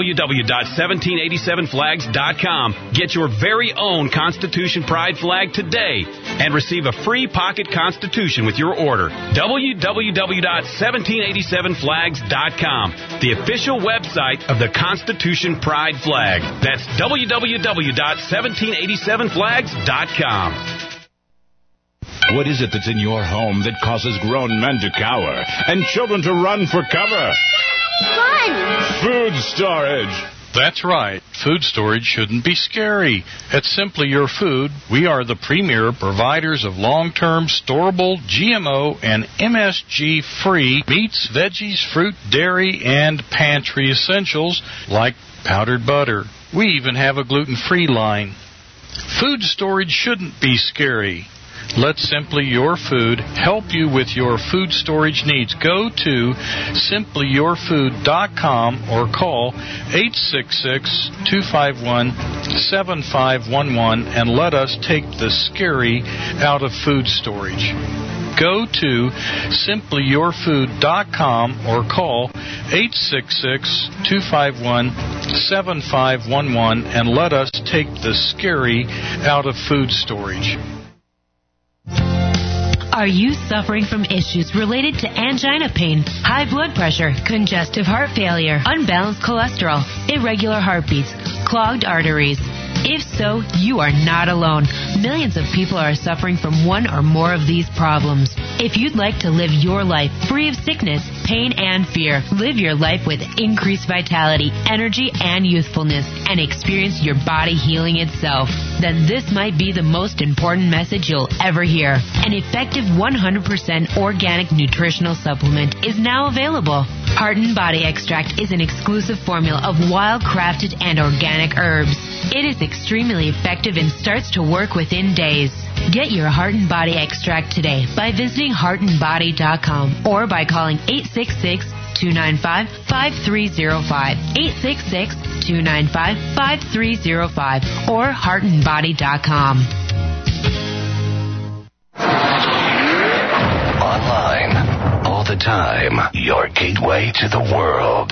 www.1787flags.com. Get your very own Constitution Pride flag today and receive a free pocket Constitution with your order. www.1787flags.com, the official website of the Constitution Pride flag. That's www.1787flags.com. What is it that's in your home that causes grown men to cower and children to run for cover? Fun! Food storage. That's right. Food storage shouldn't be scary. At Simply Your Food, we are the premier providers of long-term storable, GMO, and MSG-free meats, veggies, fruit, dairy, and pantry essentials like powdered butter. We even have a gluten-free line. Food storage shouldn't be scary. Let Simply Your Food help you with your food storage needs. Go to simplyyourfood.com or call 866-251-7511 and let us take the scary out of food storage. Go to simplyyourfood.com or call 866-251-7511 and let us take the scary out of food storage. Are you suffering from issues related to angina pain, high blood pressure, congestive heart failure, unbalanced cholesterol, irregular heartbeats, clogged arteries? If so, you are not alone. Millions of people are suffering from one or more of these problems. If you'd like to live your life free of sickness, pain, and fear, live your life with increased vitality, energy, and youthfulness, and experience your body healing itself, then this might be the most important message you'll ever hear. An effective 100% organic nutritional supplement is now available. Heart and Body Extract is an exclusive formula of wild-crafted and organic herbs. It is extremely effective and starts to work within days. Get your Heart and Body Extract today by visiting heartandbody.com or by calling 866-295-5305, 866-295-5305, or heartandbody.com. Online, all the time, your gateway to the world.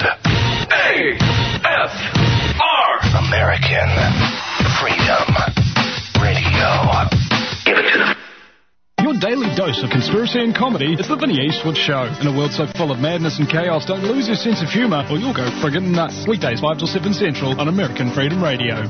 AFR! American Freedom Radio. Give it to them. Your daily dose of conspiracy and comedy is the Vinny Eastwood Show. In a world so full of madness and chaos, don't lose your sense of humour or you'll go friggin' nuts. Weekdays 5 till 7 Central on American Freedom Radio.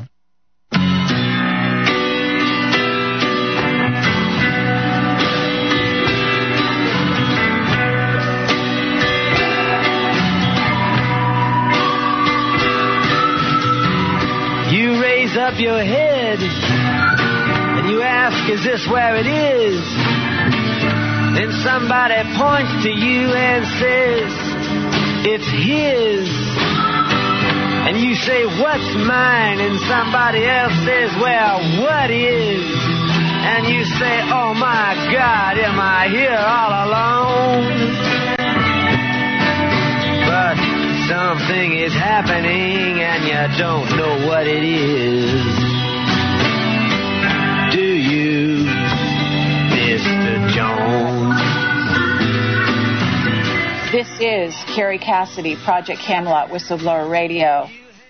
You raise up your head and you ask, is this where it is? Then somebody points to you and says, it's his. And you say, what's mine? And somebody else says, well, what is? And you say, oh my God, am I here all alone? But something is happening and you don't know what it is. Do you, Mr. Jones? This is Carrie Cassidy, Project Camelot, Whistleblower Radio.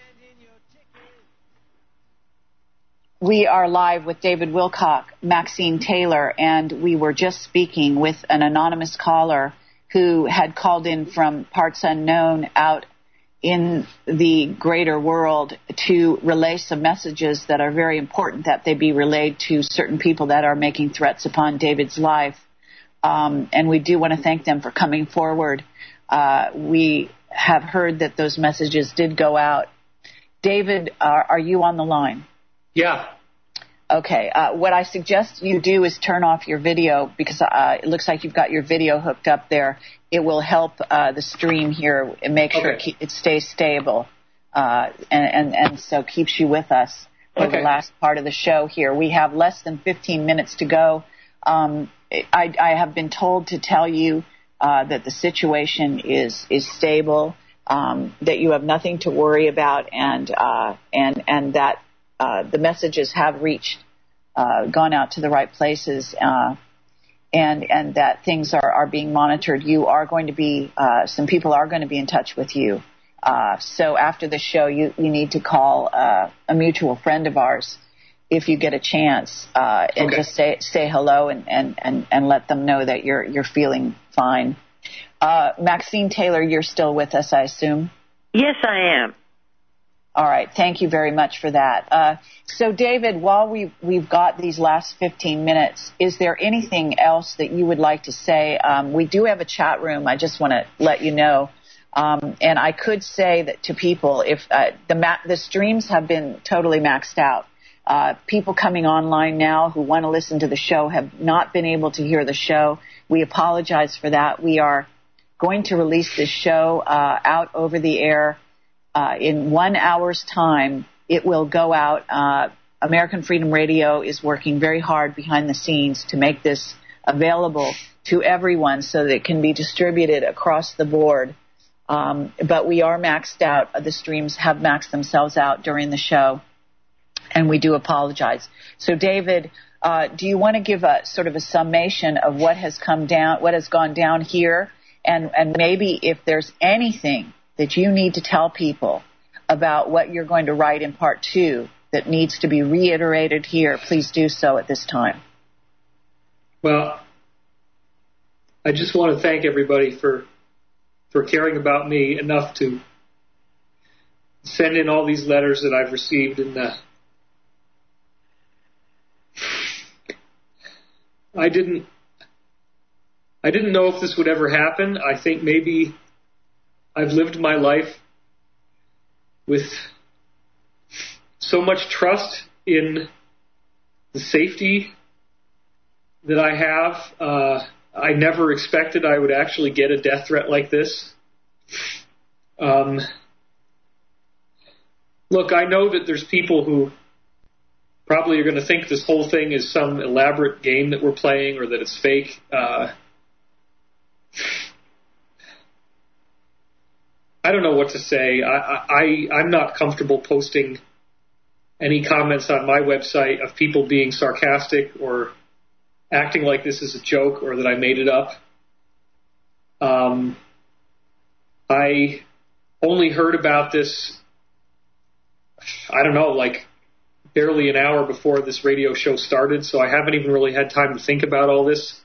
We are live with David Wilcock, Maxine Taylor, and we were just speaking with an anonymous caller who had called in from parts unknown out in the greater world to relay some messages that are very important that they be relayed to certain people that are making threats upon David's life. And we do want to thank them for coming forward. We have heard that those messages did go out. David, are you on the line? Yeah. Okay. What I suggest you do is turn off your video because it looks like you've got your video hooked up there. It will help the stream here and make sure it stays stable and so keeps you with us for the last part of the show here. We have less than 15 minutes to go. I have been told to tell you that the situation is stable, that you have nothing to worry about, and that the messages have reached, gone out to the right places, and that things are being monitored. You are going to be, some people are going to be in touch with you. So after the show, you need to call a mutual friend of ours if you get a chance, and just say hello and let them know that you're feeling fine. Maxine Taylor, you're still with us, I assume? Yes, I am. All right. Thank you very much for that. So, David, while we've got these last 15 minutes, is there anything else that you would like to say? We do have a chat room. I just want to let you know. And I could say that to people, if the streams have been totally maxed out. People coming online now who want to listen to the show have not been able to hear the show. We apologize for that. We are going to release this show out over the air in 1 hour's time. It will go out. American Freedom Radio is working very hard behind the scenes to make this available to everyone so that it can be distributed across the board. But we are maxed out. The streams have maxed themselves out during the show, and we do apologize. So, David, do you want to give a sort of a summation of what has gone down here, and maybe if there's anything that you need to tell people about what you're going to write in part 2 that needs to be reiterated here, please do so at this time. Well, I just want to thank everybody for caring about me enough to send in all these letters that I've received. And I didn't know if this would ever happen. I think maybe I've lived my life with so much trust in the safety that I have. I never expected I would actually get a death threat like this. Look, I know that there's people who probably are going to think this whole thing is some elaborate game that we're playing or that it's fake. I don't know what to say. I'm not comfortable posting any comments on my website of people being sarcastic or acting like this is a joke or that I made it up. I only heard about this, I don't know, like barely an hour before this radio show started, so I haven't even really had time to think about all this.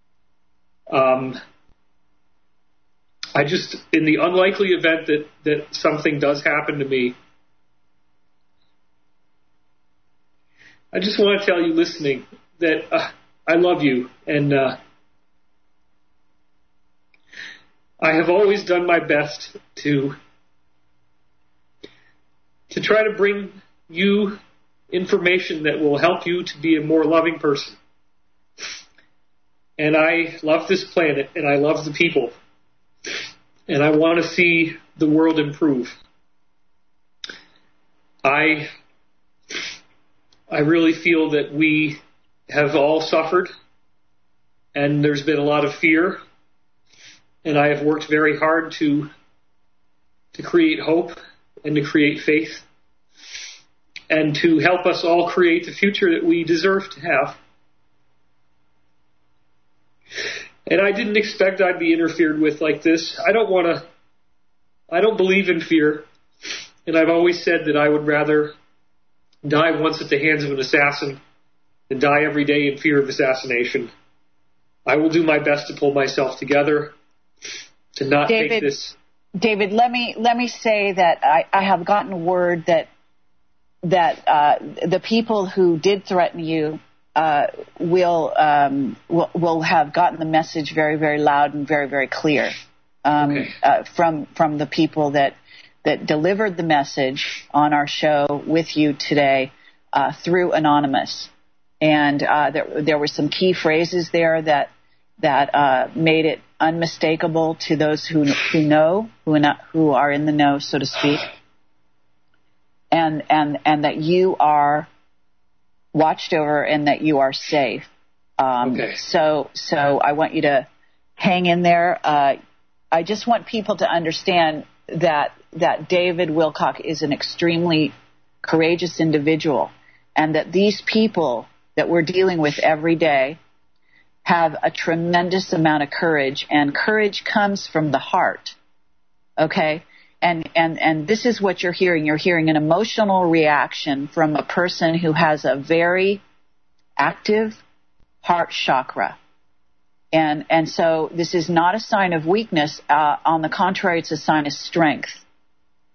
I just, in the unlikely event that something does happen to me, I just want to tell you listening that I love you, and I have always done my best to try to bring you information that will help you to be a more loving person. And I love this planet, and I love the people, and I want to see the world improve. I really feel that we have all suffered, and there's been a lot of fear, and I have worked very hard to create hope and to create faith and to help us all create the future that we deserve to have. And I didn't expect I'd be interfered with like this. I don't believe in fear, and I've always said that I would rather die once at the hands of an assassin than die every day in fear of assassination. I will do my best to pull myself together to not take this. David, let me say that I have gotten word that the people who did threaten you will have gotten the message very, very loud and very, very clear from the people that delivered the message on our show with you today through Anonymous. And there were some key phrases there that made it unmistakable to those who are in the know, so to speak, and that you are watched over and that you are safe. So I want you to hang in there. I just want people to understand that David Wilcock is an extremely courageous individual, and that these people that we're dealing with every day have a tremendous amount of courage, and courage comes from the heart. Okay? And this is what you're hearing. You're hearing an emotional reaction from a person who has a very active heart chakra. And so this is not a sign of weakness. On the contrary, it's a sign of strength.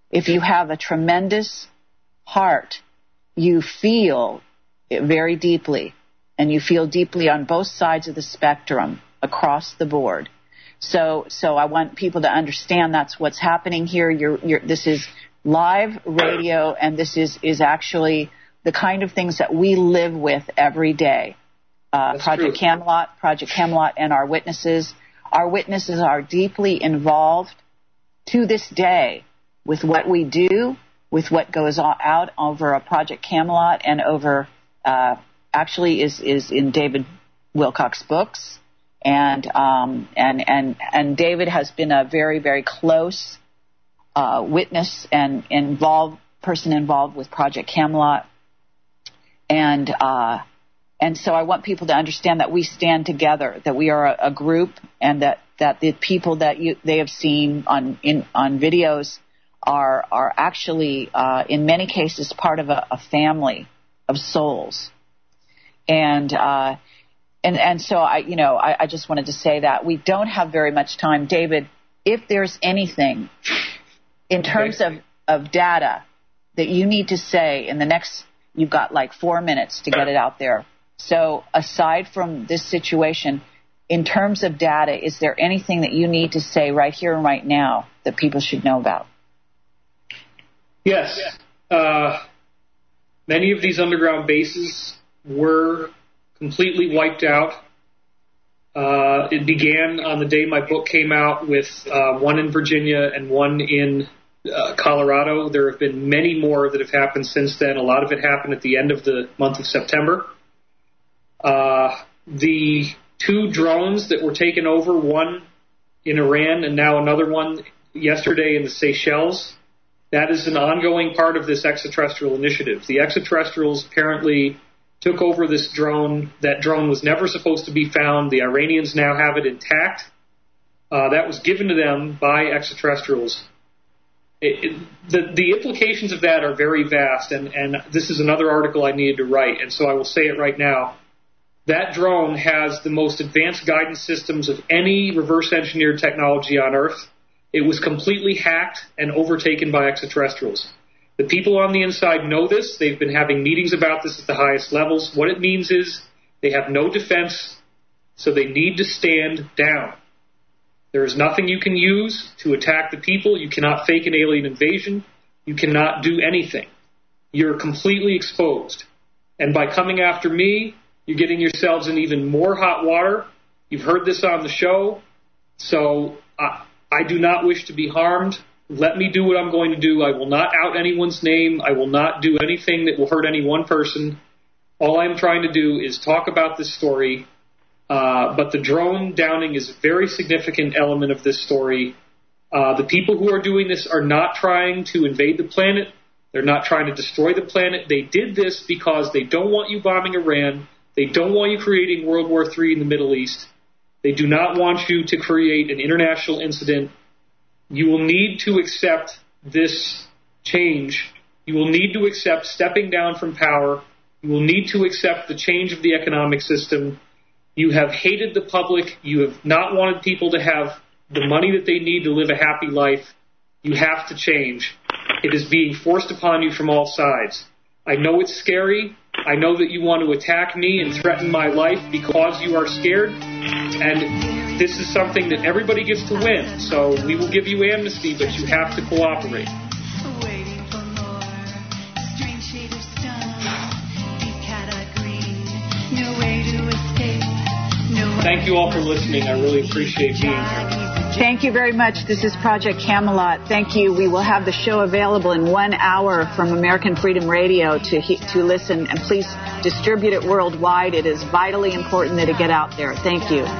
if you have a tremendous heart, you feel it very deeply, and you feel deeply on both sides of the spectrum across the board. So I want people to understand that's what's happening here. This is live radio, and this is actually the kind of things that we live with every day. Project Camelot, and our witnesses. Our witnesses are deeply involved to this day with what we do, with what goes out over a Project Camelot and over, actually is in David Wilcock's books. And David has been a very, very close witness and person involved with Project Camelot. And so I want people to understand that we stand together, that we are a group, and that the people that they have seen on videos are actually in many cases part of a family of souls. And so I just wanted to say that we don't have very much time. David, if there's anything in terms of data that you need to say in the next, you've got like 4 minutes to get it out there. So aside from this situation, in terms of data, is there anything that you need to say right here and right now that people should know about? Yes. Many of these underground bases were completely wiped out. It began on the day my book came out with one in Virginia and one in Colorado. There have been many more that have happened since then. A lot of it happened at the end of the month of September. The 2 drones that were taken over, one in Iran and now another one yesterday in the Seychelles, that is an ongoing part of this extraterrestrial initiative. The extraterrestrials apparently took over this drone. That drone was never supposed to be found. The Iranians now have it intact. That was given to them by extraterrestrials. The implications of that are very vast, and this is another article I needed to write, and so I will say it right now. That drone has the most advanced guidance systems of any reverse-engineered technology on Earth. It was completely hacked and overtaken by extraterrestrials. The people on the inside know this. They've been having meetings about this at the highest levels. What it means is they have no defense, so they need to stand down. There is nothing you can use to attack the people. You cannot fake an alien invasion. You cannot do anything. You're completely exposed. And by coming after me, you're getting yourselves in even more hot water. You've heard this on the show. So I do not wish to be harmed. Let me do what I'm going to do. I will not out anyone's name. I will not do anything that will hurt any one person. All I'm trying to do is talk about this story. But the drone downing is a very significant element of this story. The people who are doing this are not trying to invade the planet. They're not trying to destroy the planet. They did this because they don't want you bombing Iran. They don't want you creating World War III in the Middle East. They do not want you to create an international incident. You will need to accept this change. You will need to accept stepping down from power. You will need to accept the change of the economic system. You have hated the public. You have not wanted people to have the money that they need to live a happy life. You have to change. It is being forced upon you from all sides. I know it's scary. I know that you want to attack me and threaten my life because you are scared. And this is something that everybody gets to win. So we will give you amnesty, but you have to cooperate. Thank you all for listening. I really appreciate being here. Thank you very much. This is Project Camelot. Thank you. We will have the show available in 1 hour from American Freedom Radio to listen. And please distribute it worldwide. It is vitally important that it get out there. Thank you.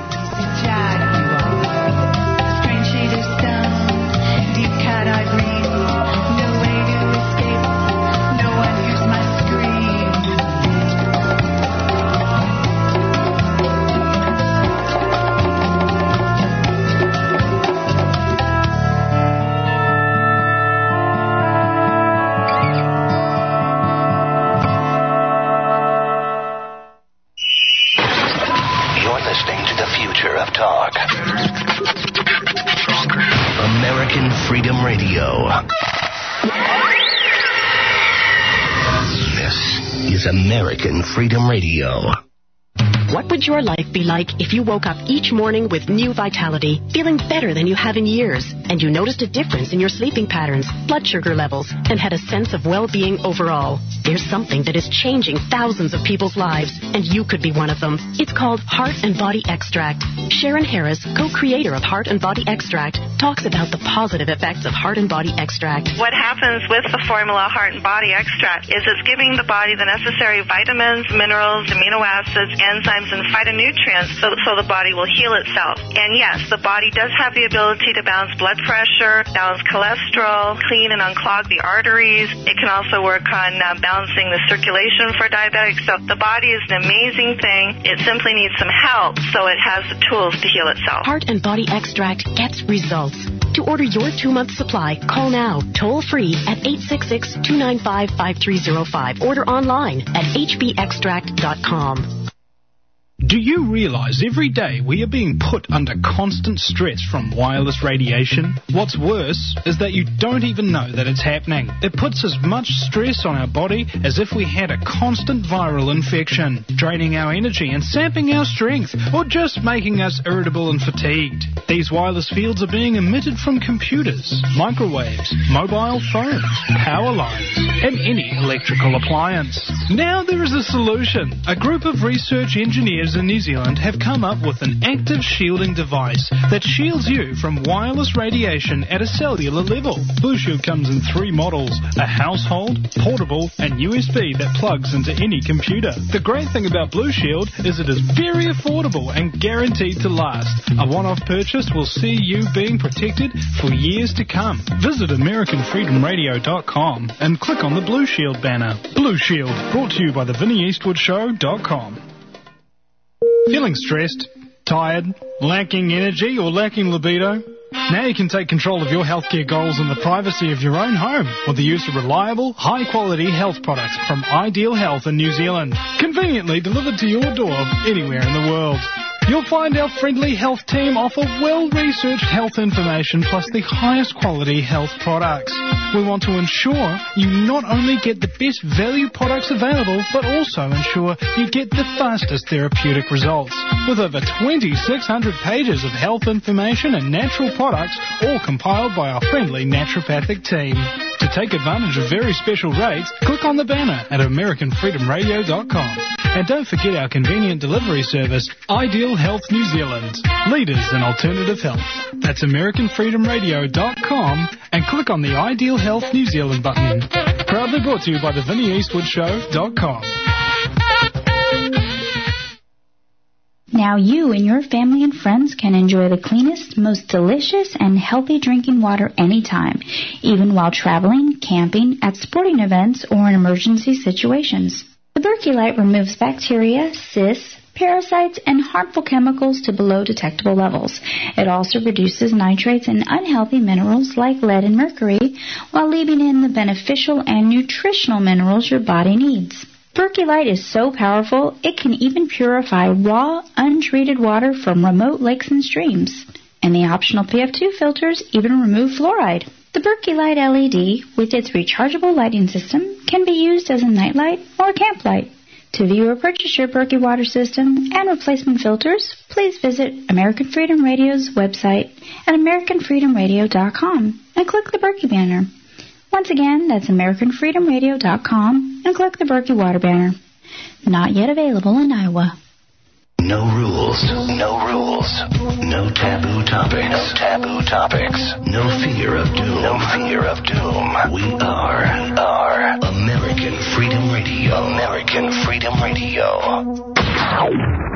American Freedom Radio. This is American Freedom Radio. What would your life be like if you woke up each morning with new vitality, feeling better than you have in years, and you noticed a difference in your sleeping patterns, blood sugar levels, and had a sense of well-being overall? There's something that is changing thousands of people's lives, and you could be one of them. It's called Heart and Body Extract. Sharon Harris, co-creator of Heart and Body Extract, talks about the positive effects of Heart and Body Extract. What happens with the formula Heart and Body Extract is it's giving the body the necessary vitamins, minerals, amino acids, enzymes, and phytonutrients so the body will heal itself. And yes, the body does have the ability to balance blood pressure, balance cholesterol, clean and unclog the arteries. It can also work on balancing the circulation for diabetics. So the body is an amazing thing. It simply needs some help so it has the tools to heal itself. Heart and Body Extract gets results. To order your 2-month supply, call now, toll free at 866-295-5305. Order online at hbextract.com. Do you realize every day we are being put under constant stress from wireless radiation? What's worse is that you don't even know that it's happening. It puts as much stress on our body as if we had a constant viral infection, draining our energy and sapping our strength, or just making us irritable and fatigued. These wireless fields are being emitted from computers, microwaves, mobile phones, power lines, and any electrical appliance. Now there is a solution. A group of research engineers in New Zealand have come up with an active shielding device that shields you from wireless radiation at a cellular level. Blue Shield comes in 3 models: a household, portable, and USB that plugs into any computer. The great thing about Blue Shield is it is very affordable and guaranteed to last. A one-off purchase will see you being protected for years to come. Visit AmericanFreedomRadio.com and click on the Blue Shield banner. Blue Shield, brought to you by TheVinnyEastwoodShow.com. Feeling stressed, tired, lacking energy, or lacking libido? Now you can take control of your healthcare goals in the privacy of your own home with the use of reliable, high-quality health products from Ideal Health in New Zealand, conveniently delivered to your door anywhere in the world. You'll find our friendly health team offer well-researched health information plus the highest quality health products. We want to ensure you not only get the best value products available, but also ensure you get the fastest therapeutic results. With over 2,600 pages of health information and natural products, all compiled by our friendly naturopathic team. To take advantage of very special rates, click on the banner at AmericanFreedomRadio.com. And don't forget our convenient delivery service, Ideal Health New Zealand, leaders in alternative health. That's AmericanFreedomRadio.com and click on the Ideal Health New Zealand button. Proudly brought to you by TheVinnyEastwoodShow.com. Now you and your family and friends can enjoy the cleanest, most delicious, and healthy drinking water anytime, even while traveling, camping, at sporting events, or in emergency situations. The Berkey Light removes bacteria, cysts, parasites, and harmful chemicals to below detectable levels. It also reduces nitrates and unhealthy minerals like lead and mercury, while leaving in the beneficial and nutritional minerals your body needs. Berkey Light is so powerful, it can even purify raw, untreated water from remote lakes and streams. And the optional PF2 filters even remove fluoride. The Berkey Light LED, with its rechargeable lighting system, can be used as a nightlight or a camp light. To view or purchase your Berkey water system and replacement filters, please visit American Freedom Radio's website at AmericanFreedomRadio.com and click the Berkey banner. Once again, that's AmericanFreedomRadio.com and click the Berkey water banner. Not yet available in Iowa. No rules, no rules, no taboo topics, no taboo topics, no fear of doom, no fear of doom. We are American Freedom Radio, American Freedom Radio.